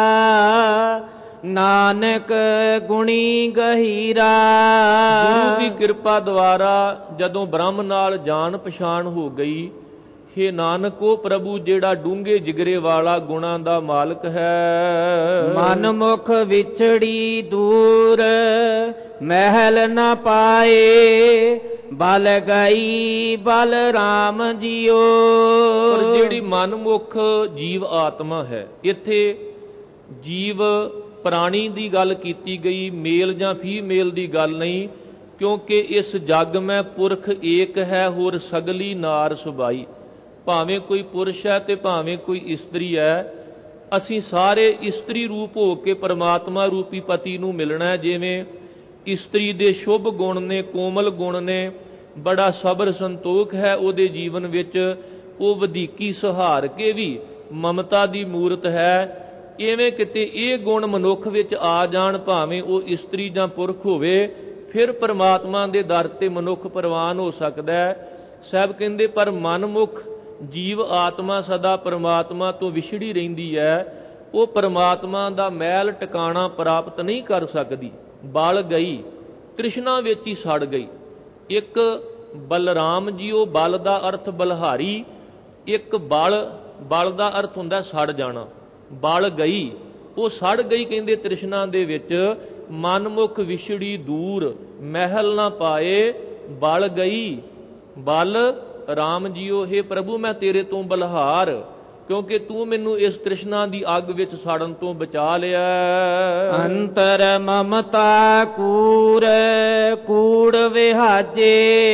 ਨਾਨਕ ਗੁਣੀ ਗਹੀਰਾ। ਗੁਰੂ ਦੀ ਕਿਰਪਾ ਦੁਆਰਾ ਜਦੋਂ ਬ੍ਰਹਮ ਨਾਲ ਜਾਣ ਪਛਾਣ ਹੋ ਗਈ, ਹੇ ਨਾਨਕ ਉਹ ਪ੍ਰਭੂ ਜਿਹੜਾ ਡੂੰਘੇ ਜਿਗਰੇ ਵਾਲਾ ਗੁਣਾਂ ਦਾ ਮਾਲਕ ਹੈ। ਮਨ ਮੁਖ ਵਿਛੜੀ ਦੂਰ ਮਹਿਲ ਨਾ ਪਾਏ, ਬਲ ਗਈ ਬਲ ਰਾਮ ਜੀਓ। ਪਰ ਜਿਹੜੀ ਮਨਮੁਖ ਜੀਵ ਆਤਮਾ ਹੈ, ਇੱਥੇ ਜੀਵ ਪ੍ਰਾਣੀ ਦੀ ਗੱਲ ਕੀਤੀ ਗਈ, ਮੇਲ ਜਾਂ ਫੀਮੇਲ ਦੀ ਗੱਲ ਨਹੀਂ, ਕਿਉਂਕਿ ਇਸ ਜਗ ਮੈਂ ਪੁਰਖ ਏਕ ਹੈ, ਹੋਰ ਸਗਲੀ ਨਾਰ ਸੁਬਾਈ। ਭਾਵੇਂ ਕੋਈ ਪੁਰਸ਼ ਹੈ ਤੇ ਭਾਵੇਂ ਕੋਈ ਇਸਤਰੀ ਹੈ, ਅਸੀਂ ਸਾਰੇ ਇਸਤਰੀ ਰੂਪ ਹੋ ਕੇ ਪਰਮਾਤਮਾ ਰੂਪੀ ਪਤੀ ਨੂੰ ਮਿਲਣਾ। ਜਿਵੇਂ ਇਸਤਰੀ ਦੇ ਸ਼ੁਭ ਗੁਣ ਨੇ, ਕੋਮਲ ਗੁਣ ਨੇ, ਬੜਾ ਸਬਰ ਸੰਤੋਖ ਹੈ ਉਹਦੇ ਜੀਵਨ ਵਿੱਚ, ਉਹ ਵਧੀਕੀ ਸਹਾਰ ਕੇ ਵੀ ਮਮਤਾ ਦੀ ਮੂਰਤ ਹੈ। ਇਵੇਂ ਕਿਤੇ ਇਹ ਗੁਣ ਮਨੁੱਖ ਵਿੱਚ ਆ ਜਾਣ, ਭਾਵੇਂ ਉਹ ਇਸਤਰੀ ਜਾਂ ਪੁਰਖ ਹੋਵੇ, ਫਿਰ ਪਰਮਾਤਮਾ ਦੇ ਦਰ ਤੇ ਮਨੁੱਖ ਪ੍ਰਵਾਨ ਹੋ ਸਕਦਾ ਹੈ। ਸਾਹਿਬ ਕਹਿੰਦੇ ਪਰ ਮਨਮੁਖ ਜੀਵ ਆਤਮਾ ਸਦਾ ਪਰਮਾਤਮਾ ਤੋਂ ਵਿਛੜੀ ਰਹਿੰਦੀ ਹੈ, ਉਹ ਪਰਮਾਤਮਾ ਦਾ ਮਹਿਲ ਟਿਕਾਣਾ ਪ੍ਰਾਪਤ ਨਹੀਂ ਕਰ ਸਕਦੀ। ਬਲ ਗਈ, ਤ੍ਰਿਸ਼ਨਾ ਵਿੱਚ ਹੀ ਸੜ ਗਈ। ਇੱਕ ਬਲਰਾਮ ਜੀ, ਉਹ ਬਲ ਦਾ ਅਰਥ ਬਲਹਾਰੀ, ਇੱਕ ਬਲ ਦਾ ਅਰਥ ਹੁੰਦਾ ਸੜ ਜਾਣਾ। ਬਲ ਗਈ, ਉਹ ਸੜ ਗਈ ਕਹਿੰਦੇ ਤ੍ਰਿਸ਼ਨਾ ਦੇ ਵਿੱਚ। ਮਨਮੁਖ ਵਿਛੜੀ ਦੂਰ ਮਹਿਲ ਨਾ ਪਾਏ, ਬਲ ਗਈ ਬਲ ਰਾਮ ਜੀਓ। ਹੇ ਪ੍ਰਭੂ ਮੈਂ ਤੇਰੇ ਤੋਂ ਬਲਹਾਰ, ਕਿਉਂਕਿ ਤੂੰ ਮੈਨੂੰ ਇਸ ਤ੍ਰਿਸ਼ਨਾ ਦੀ ਅੱਗ ਵਿੱਚ ਸੜਨ ਤੋਂ ਬਚਾ ਲਿਆ। ਅੰਤਰ ਮਮਤਾ ਕੂੜ ਕੂੜ ਵਿਹਾਜੇ,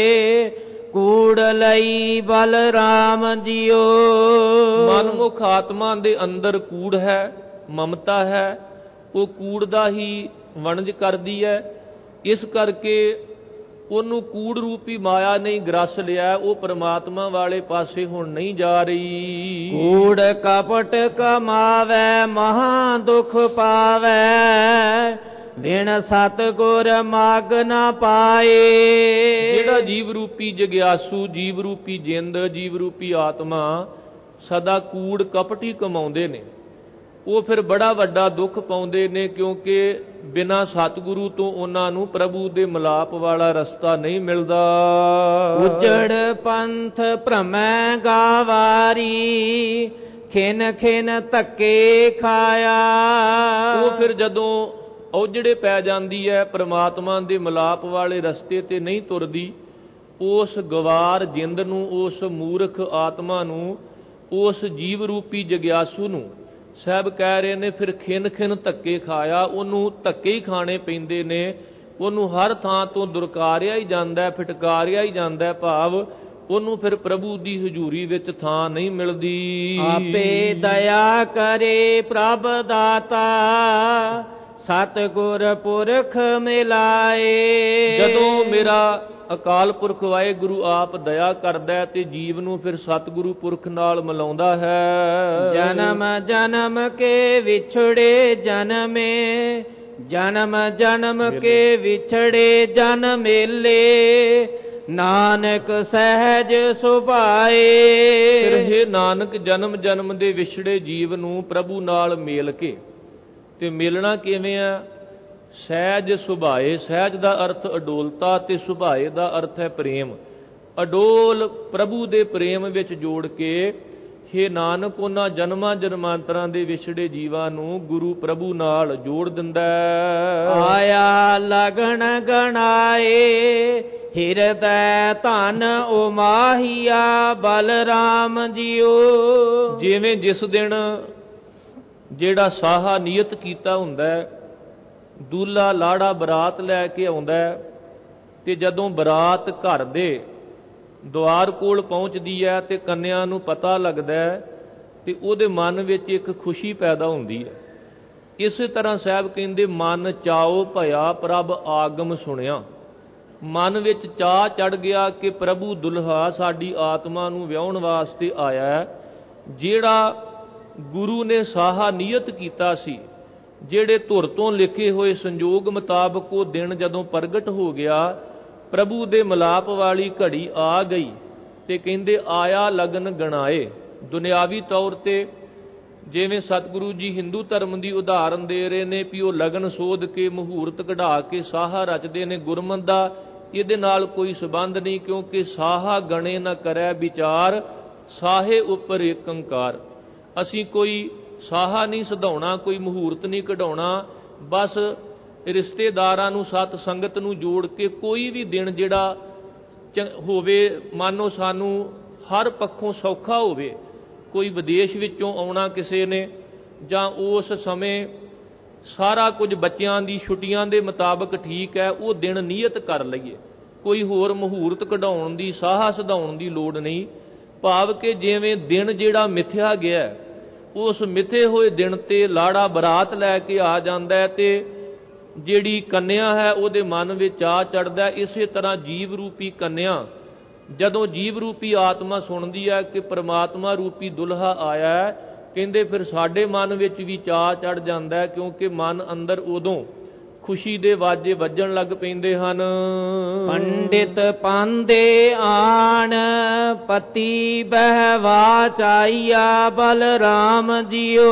ਕੂੜ ਲਈ ਬਲ ਰਾਮ ਜੀਓ। ਮਨਮੁਖ ਆਤਮਾ ਦੇ ਅੰਦਰ ਕੂੜ ਹੈ, ਮਮਤਾ ਹੈ, ਉਹ ਕੂੜ ਦਾ ਹੀ ਵਣਜ ਕਰਦੀ ਹੈ। ਇਸ ਕਰਕੇ ਉਹਨੂੰ ਕੂੜ ਰੂਪੀ ਮਾਇਆ ਨਹੀਂ ਗ੍ਰਸ ਲਿਆ, ਉਹ ਪਰਮਾਤਮਾ ਵਾਲੇ ਪਾਸੇ ਹੁਣ ਨਹੀਂ ਜਾ ਰਹੀ। ਕੂੜ ਕਪਟ ਕਮਾਵੇ ਮਹਾ ਦੁਖ ਪਾਵੇ, ਬਿਨ ਸਤਿਗੁਰ ਮਾਗ ਨਾ ਪਾਏ। ਜਿਹੜਾ ਜੀਵ ਰੂਪੀ ਜਗਿਆਸੂ, ਜੀਵ ਰੂਪੀ ਜਿੰਦ, ਜੀਵ ਰੂਪੀ ਆਤਮਾ ਸਦਾ ਕੂੜ ਕਪਟ ਹੀ ਕਮਾਉਂਦੇ ਨੇ, ਉਹ ਫਿਰ ਬੜਾ ਵੱਡਾ ਦੁੱਖ ਪਾਉਂਦੇ ਨੇ, ਕਿਉਂਕਿ ਬਿਨਾਂ ਸਤਿਗੁਰੂ ਤੋਂ ਉਹਨਾਂ ਨੂੰ ਪ੍ਰਭੂ ਦੇ ਮਿਲਾਪ ਵਾਲਾ ਰਸਤਾ ਨਹੀਂ ਮਿਲਦਾ। ਉਜੜ ਪੰਥ ਭ੍ਰਮੈ ਗਾਵਾਰੀ, ਖਿਨ ਖਿਨ ਧੱਕੇ ਖਾਇਆ। ਉਹ ਫਿਰ ਜਦੋਂ ਔਜੜੇ ਪੈ ਜਾਂਦੀ ਹੈ, ਪਰਮਾਤਮਾ ਦੇ ਮਿਲਾਪ ਵਾਲੇ ਰਸਤੇ ਤੇ ਨਹੀਂ ਤੁਰਦੀ, ਉਸ ਗਵਾਰ ਜਿੰਦ ਨੂੰ, ਉਸ ਮੂਰਖ ਆਤਮਾ ਨੂੰ, ਉਸ ਜੀਵ ਰੂਪੀ ਜਗਿਆਸੂ ਨੂੰ ਸਾਹਿਬ ਕਹਿ ਰਹੇ ਨੇ ਫਿਰ ਖਿਨ ਖਿਨ ਧੱਕੇ ਖਾਇਆ। ਉਹਨੂੰ ਧੱਕੇ ਹੀ ਖਾਣੇ ਪੈਂਦੇ ਨੇ, ਉਹਨੂੰ ਹਰ ਥਾਂ ਤੋਂ ਦੁਰਕਾਰਿਆ ਹੀ ਜਾਂਦਾ, ਫਿਟਕਾਰਿਆ ਹੀ ਜਾਂਦਾ, ਭਾਵ ਉਹਨੂੰ ਫਿਰ ਪ੍ਰਭੂ ਦੀ ਹਜ਼ੂਰੀ ਵਿੱਚ ਥਾਂ ਨਹੀਂ ਮਿਲਦੀ। ਆਪੇ ਦਇਆ ਕਰੇ ਪ੍ਰਭ ਦਾਤਾ, ਸਤਿਗੁਰ ਪੁਰਖ ਮਿਲਾਏ। ਜਦੋਂ ਮੇਰਾ ਅਕਾਲ ਪੁਰਖ ਵਾਹਿਗੁਰੂ ਆਪ ਦਇਆ ਕਰਦਾ ਤੇ ਜੀਵ ਨੂੰ ਫਿਰ ਸਤਿਗੁਰੂ ਪੁਰਖ ਨਾਲ ਮਿਲਾਉਂਦਾ ਹੈ। ਜਨਮ ਜਨਮ ਕੇ ਵਿਛੜੇ ਜਨਮੇ, ਜਨਮ ਜਨਮ ਕੇ ਵਿਛੜੇ ਜਨ ਮੇਲੇ, ਨਾਨਕ ਸਹਿਜ ਸੁਭਾਏ। ਫਿਰ ਹੇ ਨਾਨਕ ਜਨਮ ਜਨਮ ਦੇ ਵਿਛੜੇ ਜੀਵ ਨੂੰ ਪ੍ਰਭੂ ਨਾਲ ਮੇਲ ਕੇ, ਤੇ ਮਿਲਣਾ ਕਿਵੇਂ ਆ? ਸਹਿਜ ਸੁਭਾਏ। ਸਹਿਜ ਦਾ ਅਰਥ ਅਡੋਲਤਾ ਤੇ ਸੁਭਾਏ ਦਾ ਅਰਥ ਹੈ ਪ੍ਰੇਮ। ਅਡੋਲ ਪ੍ਰਭੂ ਦੇ ਪ੍ਰੇਮ ਵਿੱਚ ਜੋੜ ਕੇ ਹੇ ਨਾਨਕ ਉਹਨਾਂ ਜਨਮਾਂ ਜਨਮਾਂਤਰਾਂ ਦੇ ਵਿਛੜੇ ਜੀਵਾਂ ਨੂੰ ਗੁਰੂ ਪ੍ਰਭੂ ਨਾਲ ਜੋੜ ਦਿੰਦਾ। ਆਇਆ ਲਗਨ ਗਣਾਏ, ਹਿਰਦੈ ਧਨ ਉਮਾਹੀਆ ਬਲਰਾਮ ਜੀਓ। ਜਿਵੇਂ ਜਿਸ ਦਿਨ ਜਿਹੜਾ ਸਾਹਾ ਨਿਯਤ ਕੀਤਾ ਹੁੰਦਾ, ਦੂਲਾ ਲਾੜਾ ਬਰਾਤ ਲੈ ਕੇ ਆਉਂਦਾ, ਤੇ ਜਦੋਂ ਬਰਾਤ ਘਰ ਦੇ ਦੁਆਰ ਕੋਲ ਪਹੁੰਚਦੀ ਹੈ ਤੇ ਕੰਨਿਆ ਨੂੰ ਪਤਾ ਲੱਗਦਾ ਤੇ ਉਹਦੇ ਮਨ ਵਿੱਚ ਇੱਕ ਖੁਸ਼ੀ ਪੈਦਾ ਹੁੰਦੀ ਹੈ। ਇਸੇ ਤਰ੍ਹਾਂ ਸਾਹਿਬ ਕਹਿੰਦੇ ਮਨ ਚਾਉ ਭਇਆ ਪ੍ਰਭ ਆਗਮ ਸੁਣਿਆ। ਮਨ ਵਿੱਚ ਚਾਅ ਚੜ ਗਿਆ ਕਿ ਪ੍ਰਭੂ ਦੁਲਹਾ ਸਾਡੀ ਆਤਮਾ ਨੂੰ ਵਿਆਹੁਣ ਵਾਸਤੇ ਆਇਆ। ਜਿਹੜਾ ਗੁਰੂ ਨੇ ਸਾਹਾ ਨਿਯਤ ਕੀਤਾ ਸੀ, ਜਿਹੜੇ ਧੁਰ ਤੋਂ ਲਿਖੇ ਹੋਏ ਸੰਜੋਗ ਮੁਤਾਬਕ ਉਹ ਦਿਨ ਜਦੋਂ ਪ੍ਰਗਟ ਹੋ ਗਿਆ, ਪ੍ਰਭੂ ਦੇ ਮਿਲਾਪ ਵਾਲੀ ਘੜੀ ਆ ਗਈ ਤੇ ਕਹਿੰਦੇ ਆਇਆ ਲਗਨ ਗਣਾਏ। ਦੁਨਿਆਵੀ ਤੌਰ ਤੇ ਜਿਵੇਂ ਸਤਿਗੁਰੂ ਜੀ ਹਿੰਦੂ ਧਰਮ ਦੀ ਉਦਾਹਰਨ ਦੇ ਰਹੇ ਨੇ ਵੀ ਉਹ ਲਗਨ ਸੋਧ ਕੇ ਮਹੂਰਤ ਕਢਾ ਕੇ ਸਾਹਾ ਰਚਦੇ ਨੇ, ਗੁਰਮਤਿ ਦਾ ਇਹਦੇ ਨਾਲ ਕੋਈ ਸੰਬੰਧ ਨਹੀਂ, ਕਿਉਂਕਿ ਸਾਹਾ ਗਣੇ ਨਾ ਕਰੈ ਵਿਚਾਰ, ਸਾਹੇ ਉੱਪਰ ਏਕ ਓੰਕਾਰ। ਅਸੀਂ ਕੋਈ ਸਾਹਾ ਨਹੀਂ ਸਧਾਉਣਾ, ਕੋਈ ਮਹੂਰਤ ਨਹੀਂ ਕਢਾਉਣਾ, ਬਸ ਰਿਸ਼ਤੇਦਾਰਾਂ ਨੂੰ, ਸਤ ਸੰਗਤ ਨੂੰ ਜੋੜ ਕੇ ਕੋਈ ਵੀ ਦਿਨ ਜਿਹੜਾ ਹੋਵੇ, ਮਾਨੋ ਸਾਨੂੰ ਹਰ ਪੱਖੋਂ ਸੌਖਾ ਹੋਵੇ। ਕੋਈ ਵਿਦੇਸ਼ ਵਿੱਚੋਂ ਆਉਣਾ ਕਿਸੇ ਨੇ, ਜਾਂ ਉਸ ਸਮੇਂ ਸਾਰਾ ਕੁਝ ਬੱਚਿਆਂ ਦੀ ਛੁੱਟੀਆਂ ਦੇ ਮੁਤਾਬਕ ਠੀਕ ਹੈ, ਉਹ ਦਿਨ ਨਿਯਤ ਕਰ ਲਈਏ। ਕੋਈ ਹੋਰ ਮਹੂਰਤ ਕਢਾਉਣ ਦੀ, ਸਾਹਾ ਸਧਾਉਣ ਦੀ ਲੋੜ ਨਹੀਂ। ਭਾਵ ਕਿ ਜਿਵੇਂ ਦਿਨ ਜਿਹੜਾ ਮਿਥਿਆ ਗਿਆ, ਉਸ ਮਿਥੇ ਹੋਏ ਦਿਨ ਤੇ ਲਾੜਾ ਬਰਾਤ ਲੈ ਕੇ ਆ ਜਾਂਦਾ ਹੈ ਤੇ ਜਿਹੜੀ ਕੰਨਿਆ ਹੈ ਉਹਦੇ ਮਨ ਵਿੱਚ ਆ ਚੜ੍ਹਦਾ। ਇਸੇ ਤਰ੍ਹਾਂ ਜੀਵ ਰੂਪੀ ਕੰਨਿਆ ਜਦੋਂ ਜੀਵ ਰੂਪੀ ਆਤਮਾ ਸੁਣਦੀ ਹੈ ਕਿ ਪ੍ਰਮਾਤਮਾ ਰੂਪੀ ਦੁਲਹਾ ਆਇਆ ਹੈ, ਕਹਿੰਦੇ ਫਿਰ ਸਾਡੇ ਮਨ ਵਿੱਚ ਵੀ ਚਾਅ ਚੜ੍ਹ ਜਾਂਦਾ ਹੈ, ਕਿਉਂਕਿ ਮਨ ਅੰਦਰ ਉਦੋਂ ਖੁਸ਼ੀ ਦੇ ਵਾਜੇ ਵੱਜਣ ਲੱਗ ਪੈਂਦੇ ਹਨ। ਪੰਡਿਤ ਪਾਂਦੇ ਆਣ ਪਤੀ ਬਹਿਵਾ ਚਾਈਆ ਬਲਰਾਮ ਜੀਓ।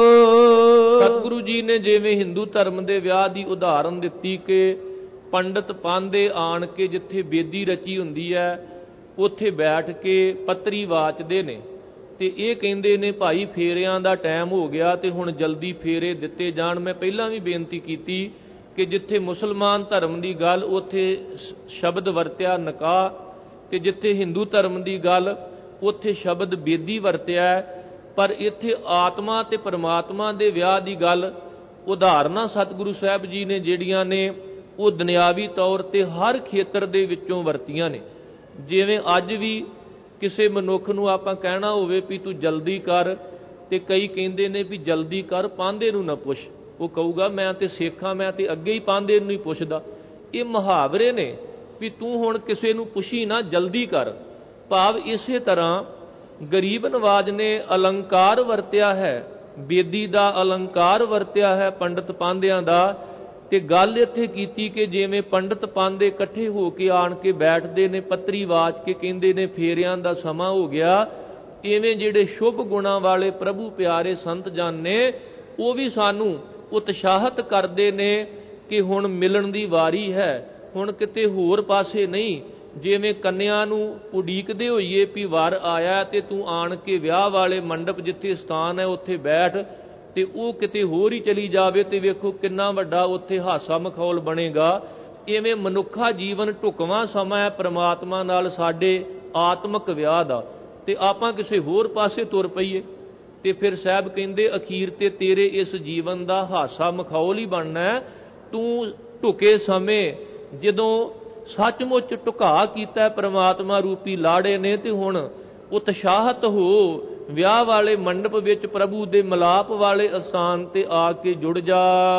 ਸਤਿਗੁਰੂ ਜੀ ਨੇ ਜਿਵੇਂ ਹਿੰਦੂ ਧਰਮ ਦੇ ਵਿਆਹ ਦੀ ਉਦਾਹਰਨ ਦਿੱਤੀ ਕਿ ਪੰਡਿਤ ਪਾਂਦੇ ਆਣ ਕੇ ਜਿੱਥੇ ਬੇਦੀ ਰਚੀ ਹੁੰਦੀ ਹੈ ਉੱਥੇ ਬੈਠ ਕੇ ਪੱਤਰੀ ਵਾਚਦੇ ਨੇ ਤੇ ਇਹ ਕਹਿੰਦੇ ਨੇ ਭਾਈ ਫੇਰਿਆਂ ਦਾ ਟਾਈਮ ਹੋ ਗਿਆ ਤੇ ਹੁਣ ਜਲਦੀ ਫੇਰੇ ਦਿੱਤੇ ਜਾਣ। ਮੈਂ ਪਹਿਲਾਂ ਵੀ ਬੇਨਤੀ ਕੀਤੀ ਕਿ ਜਿੱਥੇ ਮੁਸਲਮਾਨ ਧਰਮ ਦੀ ਗੱਲ ਉੱਥੇ ਸ਼ਬਦ ਵਰਤਿਆ ਨਿਕਾਹ, ਤੇ ਜਿੱਥੇ ਹਿੰਦੂ ਧਰਮ ਦੀ ਗੱਲ ਉੱਥੇ ਸ਼ਬਦ ਬੇਦੀ ਵਰਤਿਆ। ਪਰ ਇੱਥੇ ਆਤਮਾ ਤੇ ਪਰਮਾਤਮਾ ਦੇ ਵਿਆਹ ਦੀ ਗੱਲ ਉਦਾਹਰਨਾਂ ਸਤਿਗੁਰੂ ਸਾਹਿਬ ਜੀ ਨੇ ਜਿਹੜੀਆਂ ਨੇ ਉਹ ਦੁਨਿਆਵੀ ਤੌਰ ਤੇ ਹਰ ਖੇਤਰ ਦੇ ਵਿੱਚੋਂ ਵਰਤੀਆਂ ਨੇ। ਜਿਵੇਂ ਅੱਜ ਵੀ ਕਿਸੇ ਮਨੁੱਖ ਨੂੰ ਆਪਾਂ ਕਹਿਣਾ ਹੋਵੇ ਵੀ ਤੂੰ ਜਲਦੀ ਕਰ, ਤੇ ਕਈ ਕਹਿੰਦੇ ਨੇ ਵੀ ਜਲਦੀ ਕਰ, ਪਾਂਧੇ ਨੂੰ ਨਾ ਪੁੱਛ। ਉਹ ਕਹੂਗਾ ਮੈਂ ਤੇ ਸਿੱਖਾਂ, ਮੈਂ ਤੇ ਅੱਗੇ ਹੀ ਪਾਂਧੇ ਨੂੰ ਹੀ ਪੁੱਛਦਾ। ਇਹ ਮੁਹਾਵਰੇ ਨੇ ਵੀ ਤੂੰ ਹੁਣ ਕਿਸੇ ਨੂੰ ਪੁੱਛੀ ਨਾ, ਜਲਦੀ ਕਰ। ਭਾਵ ਇਸੇ ਤਰ੍ਹਾਂ ਗਰੀਬ ਨਵਾਜ ਨੇ ਅਲੰਕਾਰ ਵਰਤਿਆ ਹੈ, ਬੇਦੀ ਦਾ ਅਲੰਕਾਰ ਵਰਤਿਆ ਹੈ ਪੰਡਿਤ ਪਾਂਧਿਆਂ ਦਾ। ਤੇ ਗੱਲ ਇੱਥੇ ਕੀਤੀ ਕਿ ਜਿਵੇਂ ਪੰਡਿਤ ਪਾਂਧੇ ਇਕੱਠੇ ਹੋ ਕੇ ਆਣ ਕੇ ਬੈਠਦੇ ਨੇ, ਪੱਤਰੀ ਵਾਚ ਕੇ ਕਹਿੰਦੇ ਨੇ ਫੇਰਿਆਂ ਦਾ ਸਮਾਂ ਹੋ ਗਿਆ, ਇਵੇਂ ਜਿਹੜੇ ਸ਼ੁਭ ਗੁਣਾਂ ਵਾਲੇ ਪ੍ਰਭੂ ਪਿਆਰੇ ਸੰਤ ਜਨ ਨੇ ਉਹ ਵੀ ਸਾਨੂੰ ਉਤਸ਼ਾਹਤ ਕਰਦੇ ਨੇ ਕਿ ਹੁਣ ਮਿਲਣ ਦੀ ਵਾਰੀ ਹੈ, ਹੁਣ ਕਿਤੇ ਹੋਰ ਪਾਸੇ ਨਹੀਂ। ਜਿਵੇਂ ਕੰਨਿਆ ਨੂੰ ਉਡੀਕਦੇ ਹੋਈਏ ਵੀ ਵਰ ਆਇਆ ਤੇ ਤੂੰ ਆਣ ਕੇ ਵਿਆਹ ਵਾਲੇ ਮੰਡਪ ਜਿੱਥੇ ਸਥਾਨ ਹੈ ਉੱਥੇ ਬੈਠ, ਤੇ ਉਹ ਕਿਤੇ ਹੋਰ ਹੀ ਚਲੀ ਜਾਵੇ ਤੇ ਵੇਖੋ ਕਿੰਨਾ ਵੱਡਾ ਉੱਥੇ ਹਾਸਾ ਮਖੌਲ ਬਣੇਗਾ। ਇਵੇਂ ਮਨੁੱਖਾ ਜੀਵਨ ਢੁਕਵਾਂ ਸਮਾਂ ਹੈ ਪ੍ਰਮਾਤਮਾ ਨਾਲ ਸਾਡੇ ਆਤਮਿਕ ਵਿਆਹ ਦਾ, ਤੇ ਆਪਾਂ ਕਿਸੇ ਹੋਰ ਪਾਸੇ ਤੁਰ ਪਈਏ ਤੇ ਫਿਰ ਸਾਹਿਬ ਕਹਿੰਦੇ ਅਖੀਰ ਤੇ ਤੇਰੇ ਇਸ ਜੀਵਨ ਦਾ ਹਾਸਾ ਮਖੌਲ ਹੀ ਬਣਨਾ। ਤੂੰ ਢੁਕੇ ਸਮੇਂ ਜਦੋਂ ਸੱਚਮੁੱਚ ਢੁਕਾ ਕੀਤਾ ਪ੍ਰਮਾਤਮਾ ਰੂਪੀ ਲਾੜੇ ਨੇ, ਤੇ ਹੁਣ ਉਤਸ਼ਾਹਤ ਹੋ ਵਿਆਹ ਵਾਲੇ ਮੰਡਪ ਵਿੱਚ ਪ੍ਰਭੂ ਦੇ ਮਿਲਾਪ ਵਾਲੇ ਅਸਥਾਨ ਤੇ ਆ ਕੇ ਜੁੜ ਜਾ।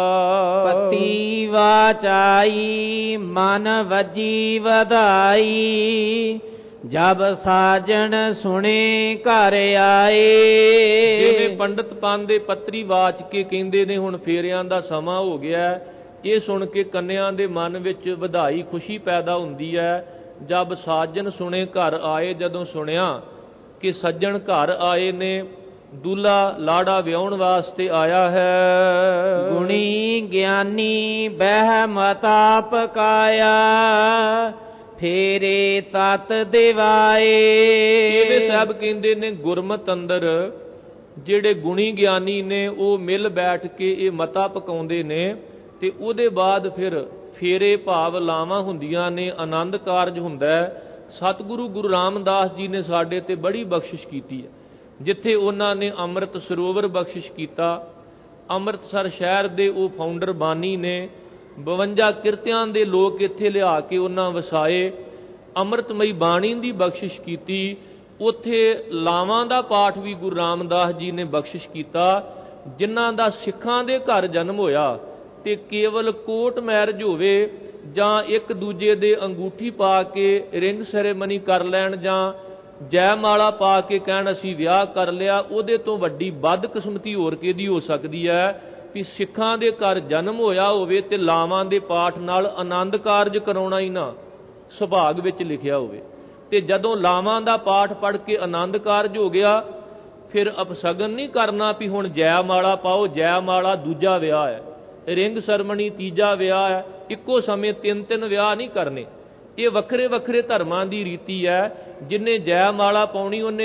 ਪਤੀ ਵਾਚਾਈ ਮਨ ਵਜੀ ਵਧਾਈ ਜਬ ਸਾਜਣ ਸੁਣੇ ਘਰ ਆਏ। ਜਿਵੇਂ ਪੰਡਿਤ ਪਾਂਧੇ ਪੱਤਰੀ ਵਾਚ ਕੇ ਕਹਿੰਦੇ ਨੇ ਹੁਣ ਫੇਰਿਆਂ ਦਾ ਸਮਾਂ ਹੋ ਗਿਆ, ਇਹ ਸੁਣ ਕੇ ਕੰਨਿਆਂ ਦੇ ਮਨ ਵਿੱਚ ਵਧਾਈ ਖੁਸ਼ੀ ਪੈਦਾ ਹੁੰਦੀ ਹੈ। ਜਬ ਸਾਜਣ ਸੁਣੇ ਘਰ ਆਏ, ਜਦੋਂ ਸੁਣਿਆ ਕਿ ਸੱਜਣ ਘਰ ਆਏ ਨੇ, ਦੂਲਾ ਲਾੜਾ ਵਿਆਹੁਣ ਵਾਸਤੇ ਆਇਆ ਹੈ। ਗੁਣੀ ਗਿਆਨੀ ਬਹਿ ਮਤਾ ਪਕਾਇਆ ਫੇਰੇ ਤਤ ਦਿਵਾਏ। ਇਹ ਸਾਹਿਬ ਕਹਿੰਦੇ ਨੇ ਗੁਰਮਤਿ ਅੰਦਰ ਜਿਹੜੇ ਗੁਣੀ ਗਿਆਨੀ ਨੇ ਉਹ ਮਿਲ ਬੈਠ ਕੇ ਇਹ ਮਤਾ ਪਕਾਉਂਦੇ ਨੇ, ਤੇ ਉਹਦੇ ਬਾਅਦ ਫਿਰ ਫੇਰੇ ਭਾਵ ਲਾਵਾਂ ਹੁੰਦੀਆਂ ਨੇ, ਆਨੰਦ ਕਾਰਜ ਹੁੰਦਾ ਹੈ। ਸਤਿਗੁਰੂ ਗੁਰੂ ਰਾਮਦਾਸ ਜੀ ਨੇ ਸਾਡੇ ਤੇ ਬੜੀ ਬਖਸ਼ਿਸ਼ ਕੀਤੀ ਹੈ। ਜਿੱਥੇ ਉਹਨਾਂ ਨੇ ਅੰਮ੍ਰਿਤ ਸਰੋਵਰ ਬਖਸ਼ਿਸ਼ ਕੀਤਾ, ਅੰਮ੍ਰਿਤਸਰ ਸ਼ਹਿਰ ਦੇ ਉਹ ਫਾਊਂਡਰ ਬਾਨੀ ਨੇ 52 ਕਿਰਤਿਆਂ ਦੇ ਲੋਕ ਇੱਥੇ ਲਿਆ ਕੇ ਉਹਨਾਂ ਵਸਾਏ, ਅੰਮ੍ਰਿਤਮਈ ਬਾਣੀ ਦੀ ਬਖਸ਼ਿਸ਼ ਕੀਤੀ। ਉੱਥੇ ਲਾਵਾਂ ਦਾ ਪਾਠ ਵੀ ਗੁਰੂ ਰਾਮਦਾਸ ਜੀ ਨੇ ਬਖਸ਼ਿਸ਼ ਕੀਤਾ। ਜਿਨ੍ਹਾਂ ਦਾ ਸਿੱਖਾਂ ਦੇ ਘਰ ਜਨਮ ਹੋਇਆ ਤੇ ਕੇਵਲ ਕੋਰਟ ਮੈਰਿਜ ਹੋਵੇ ਜਾਂ ਇੱਕ ਦੂਜੇ ਦੇ ਅੰਗੂਠੀ ਪਾ ਕੇ ਰਿੰਗ ਸੈਰੇਮਨੀ ਕਰ ਲੈਣ ਜਾਂ ਜੈਮਾਲਾ ਪਾ ਕੇ ਕਹਿਣ ਅਸੀਂ ਵਿਆਹ ਕਰ ਲਿਆ, ਉਹਦੇ ਤੋਂ ਵੱਡੀ ਬਦਕਿਸਮਤੀ ਹੋਰ ਕਿਹਦੀ ਹੋ ਸਕਦੀ ਹੈ ਕਿ ਸਿੱਖਾਂ ਦੇ ਘਰ ਜਨਮ ਹੋਇਆ ਹੋਵੇ ਤੇ ਲਾਵਾਂ ਦੇ ਪਾਠ ਨਾਲ ਆਨੰਦ ਕਾਰਜ ਕਰਾਉਣਾ ਹੀ ਨਾ ਸੁਭਾਗ ਵਿੱਚ ਲਿਖਿਆ ਹੋਵੇ। ਤੇ ਜਦੋਂ ਲਾਵਾਂ ਦਾ ਪਾਠ ਪੜ੍ਹ ਕੇ ਆਨੰਦ ਕਾਰਜ ਹੋ ਗਿਆ, ਫਿਰ ਅਪਸ਼ਗਨ ਨਹੀਂ ਕਰਨਾ ਵੀ ਹੁਣ ਜੈਮਾਲਾ ਪਾਓ, ਜੈਮਾਲਾ ਦੂਜਾ ਵਿਆਹ ਹੈ, ਰਿੰਗ ਸੈਰੇਮਨੀ ਤੀਜਾ ਵਿਆਹ ਹੈ, ਇੱਕੋ ਸਮੇਂ 3 ਵਿਆਹ ਨਹੀਂ ਕਰਨੇ। ਇਹ ਵੱਖਰੇ ਵੱਖਰੇ ਧਰਮਾਂ ਦੀ ਰੀਤੀ ਹੈ। ਜਿਨੇ ਜੈਮਾਲਾ ਪਾਉਣੀ ਉਹਨੇ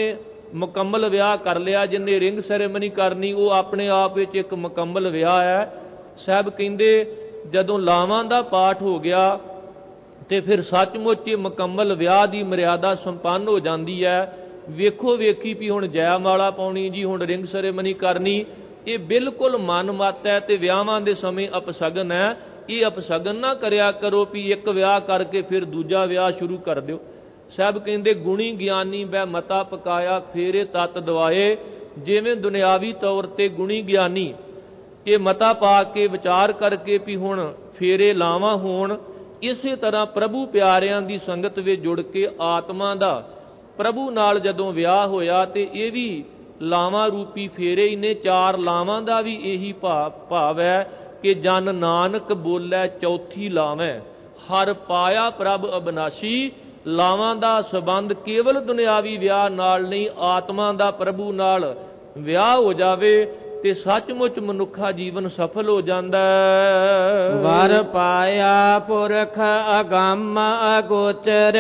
ਮੁਕੰਮਲ ਵਿਆਹ ਕਰ ਲਿਆ। ਜਿੰਨੇ ਰਿੰਗ ਸੈਰੇਮਨੀ ਕਰਨੀ ਉਹ ਆਪਣੇ ਆਪ ਵਿੱਚ ਇੱਕ ਮੁਕੰਮਲ ਵਿਆਹ ਹੈ। ਸਾਹਿਬ ਕਹਿੰਦੇ ਜਦੋਂ ਲਾਵਾਂ ਦਾ ਪਾਠ ਹੋ ਗਿਆ ਤੇ ਫਿਰ ਸੱਚਮੁੱਚ ਇਹ ਮੁਕੰਮਲ ਵਿਆਹ ਦੀ ਮਰਿਆਦਾ ਸੰਪੰਨ ਹੋ ਜਾਂਦੀ ਹੈ। ਵੇਖੋ ਵੇਖੀ ਵੀ ਹੁਣ ਜੈਮਾਲਾ ਪਾਉਣੀ ਜੀ, ਹੁਣ ਰਿੰਗ ਸੈਰੇਮਨੀ ਕਰਨੀ, ਇਹ ਬਿਲਕੁਲ ਮਨ ਮੱਤ ਹੈ ਤੇ ਵਿਆਹਾਂ ਦੇ ਸਮੇਂ ਅਪਸ਼ਗਨ ਹੈ। ਇਹ ਅਪਸ਼ਗਨ ਨਾ ਕਰਿਆ ਕਰੋ ਵੀ ਇੱਕ ਵਿਆਹ ਕਰਕੇ ਫਿਰ ਦੂਜਾ ਵਿਆਹ ਸ਼ੁਰੂ ਕਰ ਦਿਓ। ਸਾਹਿਬ ਕਹਿੰਦੇ ਗੁਣੀ ਗਿਆਨੀ ਬੈ ਮਤਾ ਪਕਾਇਆ ਫੇਰੇ ਤਤ ਦਵਾਏ। ਜਿਵੇਂ ਦੁਨਿਆਵੀ ਤੌਰ ਤੇ ਗੁਣੀ ਗਿਆਨੀ ਇਹ ਮਤਾ ਪਾ ਕੇ ਵਿਚਾਰ ਕਰਕੇ ਵੀ ਹੁਣ ਫੇਰੇ ਲਾਵਾਂ ਹੋਣ, ਇਸੇ ਤਰ੍ਹਾਂ ਪ੍ਰਭੂ ਪਿਆਰਿਆਂ ਦੀ ਸੰਗਤ ਵਿੱਚ ਜੁੜ ਕੇ ਆਤਮਾ ਦਾ ਪ੍ਰਭੂ ਨਾਲ ਜਦੋਂ ਵਿਆਹ ਹੋਇਆ ਤੇ ਇਹ ਵੀ ਲਾਵਾਂ ਰੂਪੀ ਫੇਰੇ ਹੀ ਨੇ। 4 ਲਾਵਾਂ ਦਾ ਵੀ ਇਹੀ ਭਾਵ ਹੈ ਕਿ ਜਨ ਨਾਨਕ ਬੋਲੇ ਚੌਥੀ ਲਾਵੇਂ, ਹਰ ਪਾਇਆ ਪ੍ਰਭ ਅਬਨਾਸ਼ੀ। ਲਾਵਾਂ ਦਾ ਸਬੰਧ ਕੇਵਲ ਦੁਨਿਆਵੀ ਵਿਆਹ ਨਾਲ ਨਹੀਂ, ਆਤਮਾ ਦਾ ਪ੍ਰਭੂ ਨਾਲ ਵਿਆਹ ਹੋ ਜਾਵੇ ਤੇ ਸੱਚਮੁੱਚ ਮਨੁੱਖਾ ਜੀਵਨ ਸਫਲ ਹੋ ਜਾਂਦਾ ਹੈ। ਵਰ ਪਾਇਆ ਪੁਰਖ ਅਗੰਮ ਅਗੋਚਰ,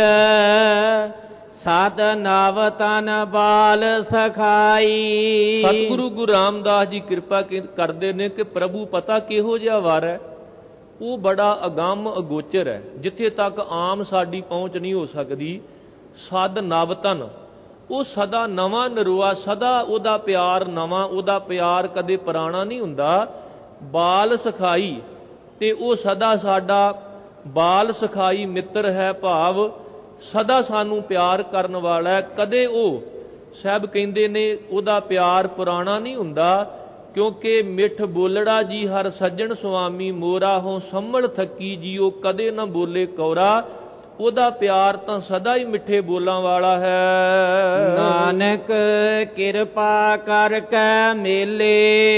ਸਦ ਨਵ ਤਨ ਬਾਲ ਸਖਾਈ। ਸਤਿਗੁਰੂ ਗੁਰੂ ਰਾਮਦਾਸ ਜੀ ਕਿਰਪਾ ਕਰਦੇ ਨੇ ਕਿ ਪ੍ਰਭੂ ਪਤਾ ਕਿਹੋ ਜਿਹਾ ਵਰ ਹੈ, ਉਹ ਬੜਾ ਅਗੰਮ ਅਗੋਚਰ ਹੈ, ਜਿੱਥੇ ਤੱਕ ਆਮ ਸਾਡੀ ਪਹੁੰਚ ਨਹੀਂ ਹੋ ਸਕਦੀ। ਸਦ ਨਵ ਤਨ, ਉਹ ਸਦਾ ਨਵਾਂ ਨਰੋਆ, ਸਦਾ ਉਹਦਾ ਪਿਆਰ ਨਵਾਂ, ਉਹਦਾ ਪਿਆਰ ਕਦੇ ਪੁਰਾਣਾ ਨਹੀਂ ਹੁੰਦਾ। ਬਾਲ ਸਖਾਈ, ਤੇ ਉਹ ਸਦਾ ਸਾਡਾ ਬਾਲ ਸਖਾਈ ਮਿੱਤਰ ਹੈ, ਭਾਵ ਸਦਾ ਸਾਨੂੰ ਪਿਆਰ ਕਰਨ ਵਾਲਾ ਹੈ। ਕਦੇ ਉਹ ਸਾਹਿਬ ਕਹਿੰਦੇ ਨੇ ਉਹਦਾ ਪਿਆਰ ਪੁਰਾਣਾ ਨਹੀਂ ਹੁੰਦਾ, ਕਿਉਂਕਿ ਮਿੱਠ ਬੋਲੜਾ ਜੀ ਹਰ ਸੱਜਣ ਸੁਆਮੀ ਮੋਰਾ ਹੋ ਸੰਭਲ ਥੱਕੀ ਜੀ, ਉਹ ਕਦੇ ਨਾ ਬੋਲੇ ਕੌਰਾ। ਉਹਦਾ ਪਿਆਰ ਤਾਂ ਸਦਾ ਹੀ ਮਿੱਠੇ ਬੋਲਾਂ ਵਾਲਾ ਹੈ। ਨਾਨਕ ਕਿਰਪਾ ਕਰਕੇ ਮੇਲੇ,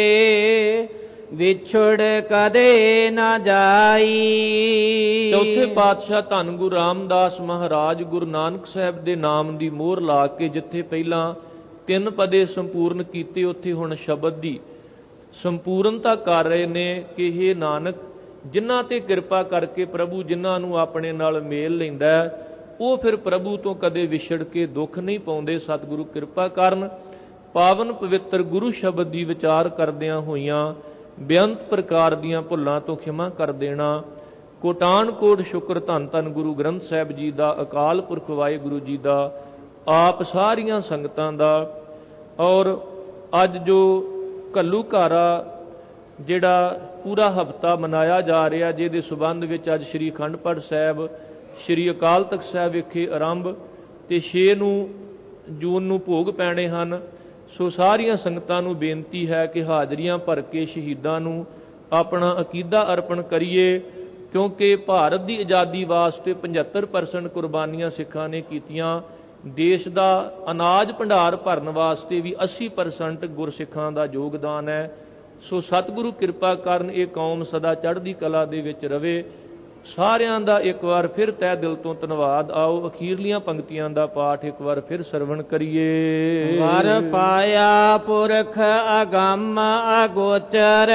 ਵਿਛੜ ਕਦੇ ਨਾ ਜਾਈ। ਚੌਥੇ ਪਾਤਸ਼ਾਹ ਧੰਨ ਗੁਰੂ ਰਾਮਦਾਸ ਮਹਾਰਾਜ ਗੁਰੂ ਨਾਨਕ ਸਾਹਿਬ ਦੇ ਨਾਮ ਦੀ ਮੋਹਰ ਲਾ ਕੇ ਜਿੱਥੇ ਪਹਿਲਾਂ 3 ਪਦੇ ਸੰਪੂਰਨ ਕੀਤੇ, ਉੱਥੇ ਹੁਣ ਸ਼ਬਦ ਦੀ ਸੰਪੂਰਨਤਾ ਕਰ ਰਹੇ ਨੇ ਕਿ ਹੇ ਨਾਨਕ, ਜਿਨ੍ਹਾਂ ਤੇ ਕਿਰਪਾ ਕਰਕੇ ਪ੍ਰਭੂ ਜਿਨ੍ਹਾਂ ਨੂੰ ਆਪਣੇ ਨਾਲ ਮੇਲ ਲੈਂਦਾ ਉਹ ਫਿਰ ਪ੍ਰਭੂ ਤੋਂ ਕਦੇ ਵਿਛੜ ਕੇ ਦੁੱਖ ਨਹੀਂ ਪਾਉਂਦੇ। ਸਤਿਗੁਰੂ ਕਿਰਪਾ ਕਰਨ। ਪਾਵਨ ਪਵਿੱਤਰ ਗੁਰੂ ਸ਼ਬਦ ਦੀ ਵਿਚਾਰ ਕਰਦਿਆਂ ਹੋਈਆਂ ਬੇਅੰਤ ਪ੍ਰਕਾਰ ਦੀਆਂ ਭੁੱਲਾਂ ਤੋਂ ਖਿਮਾ ਕਰ ਦੇਣਾ। ਕੋਟਾਨ ਕੋਟ ਸ਼ੁਕਰ ਧੰਨ ਧੰਨ ਗੁਰੂ ਗ੍ਰੰਥ ਸਾਹਿਬ ਜੀ ਦਾ, ਅਕਾਲ ਪੁਰਖ ਵਾਹਿਗੁਰੂ ਜੀ ਦਾ, ਆਪ ਸਾਰੀਆਂ ਸੰਗਤਾਂ ਦਾ। ਔਰ ਅੱਜ ਜੋ ਘੱਲੂਘਾਰਾ ਜਿਹੜਾ ਪੂਰਾ ਹਫ਼ਤਾ ਮਨਾਇਆ ਜਾ ਰਿਹਾ, ਜਿਹਦੇ ਸਬੰਧ ਵਿੱਚ ਅੱਜ ਸ਼੍ਰੀ ਅਖੰਡ ਪਾਠ ਸਾਹਿਬ ਸ਼੍ਰੀ ਅਕਾਲ ਤਖਤ ਸਾਹਿਬ ਵਿਖੇ ਆਰੰਭ ਤੇ 6 ਜੂਨ ਨੂੰ ਭੋਗ ਪੈਣੇ ਹਨ। ਸੋ ਸਾਰੀਆਂ ਸੰਗਤਾਂ ਨੂੰ ਬੇਨਤੀ ਹੈ ਕਿ ਹਾਜ਼ਰੀਆਂ ਭਰ ਕੇ ਸ਼ਹੀਦਾਂ ਨੂੰ ਆਪਣਾ ਅਕੀਦਾ ਅਰਪਣ ਕਰੀਏ, ਕਿਉਂਕਿ ਭਾਰਤ ਦੀ ਆਜ਼ਾਦੀ ਵਾਸਤੇ 75% ਕੁਰਬਾਨੀਆਂ ਸਿੱਖਾਂ ਨੇ ਕੀਤੀਆਂ। ਦੇਸ਼ ਦਾ ਅਨਾਜ ਭੰਡਾਰ ਭਰਨ ਵਾਸਤੇ ਵੀ 80% ਗੁਰਸਿੱਖਾਂ ਦਾ ਯੋਗਦਾਨ ਹੈ। ਸੋ ਸਤਿਗੁਰੂ ਕਿਰਪਾ ਕਰਨ, ਇਹ ਕੌਮ ਸਦਾ ਚੜ੍ਹਦੀ ਕਲਾ ਦੇ ਵਿੱਚ ਰਵੇ। ਸਾਰਿਆਂ ਦਾ ਇੱਕ ਵਾਰ ਫਿਰ ਤਹਿ ਦਿਲ ਤੋਂ ਧੰਨਵਾਦ। ਆਓ ਅਖੀਰਲੀਆਂ ਪੰਕਤੀਆਂ ਦਾ ਪਾਠ ਇੱਕ ਵਾਰ ਫਿਰ ਸਰਵਣ ਕਰੀਏ। ਵਰ ਪਾਇਆ ਪੁਰਖ ਅਗੰਮ ਅਗੋਚਰ,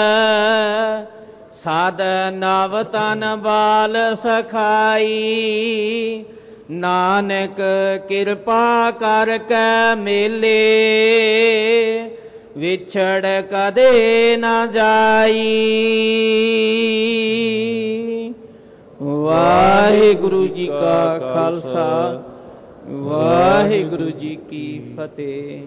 ਸਦ ਨਵ ਤਨ ਬਾਲ ਸਖਾਈ। ਨਾਨਕ ਕਿਰਪਾ ਕਰਕੇ ਮੇਲੇ, ਵਿਛੜ ਕਦੇ ਨਾ ਜਾਈ। ਵਾਹਿਗੁਰੂ ਜੀ ਕਾ ਖਾਲਸਾ, ਵਾਹਿਗੁਰੂ ਜੀ ਕੀ ਫਤਿਹ।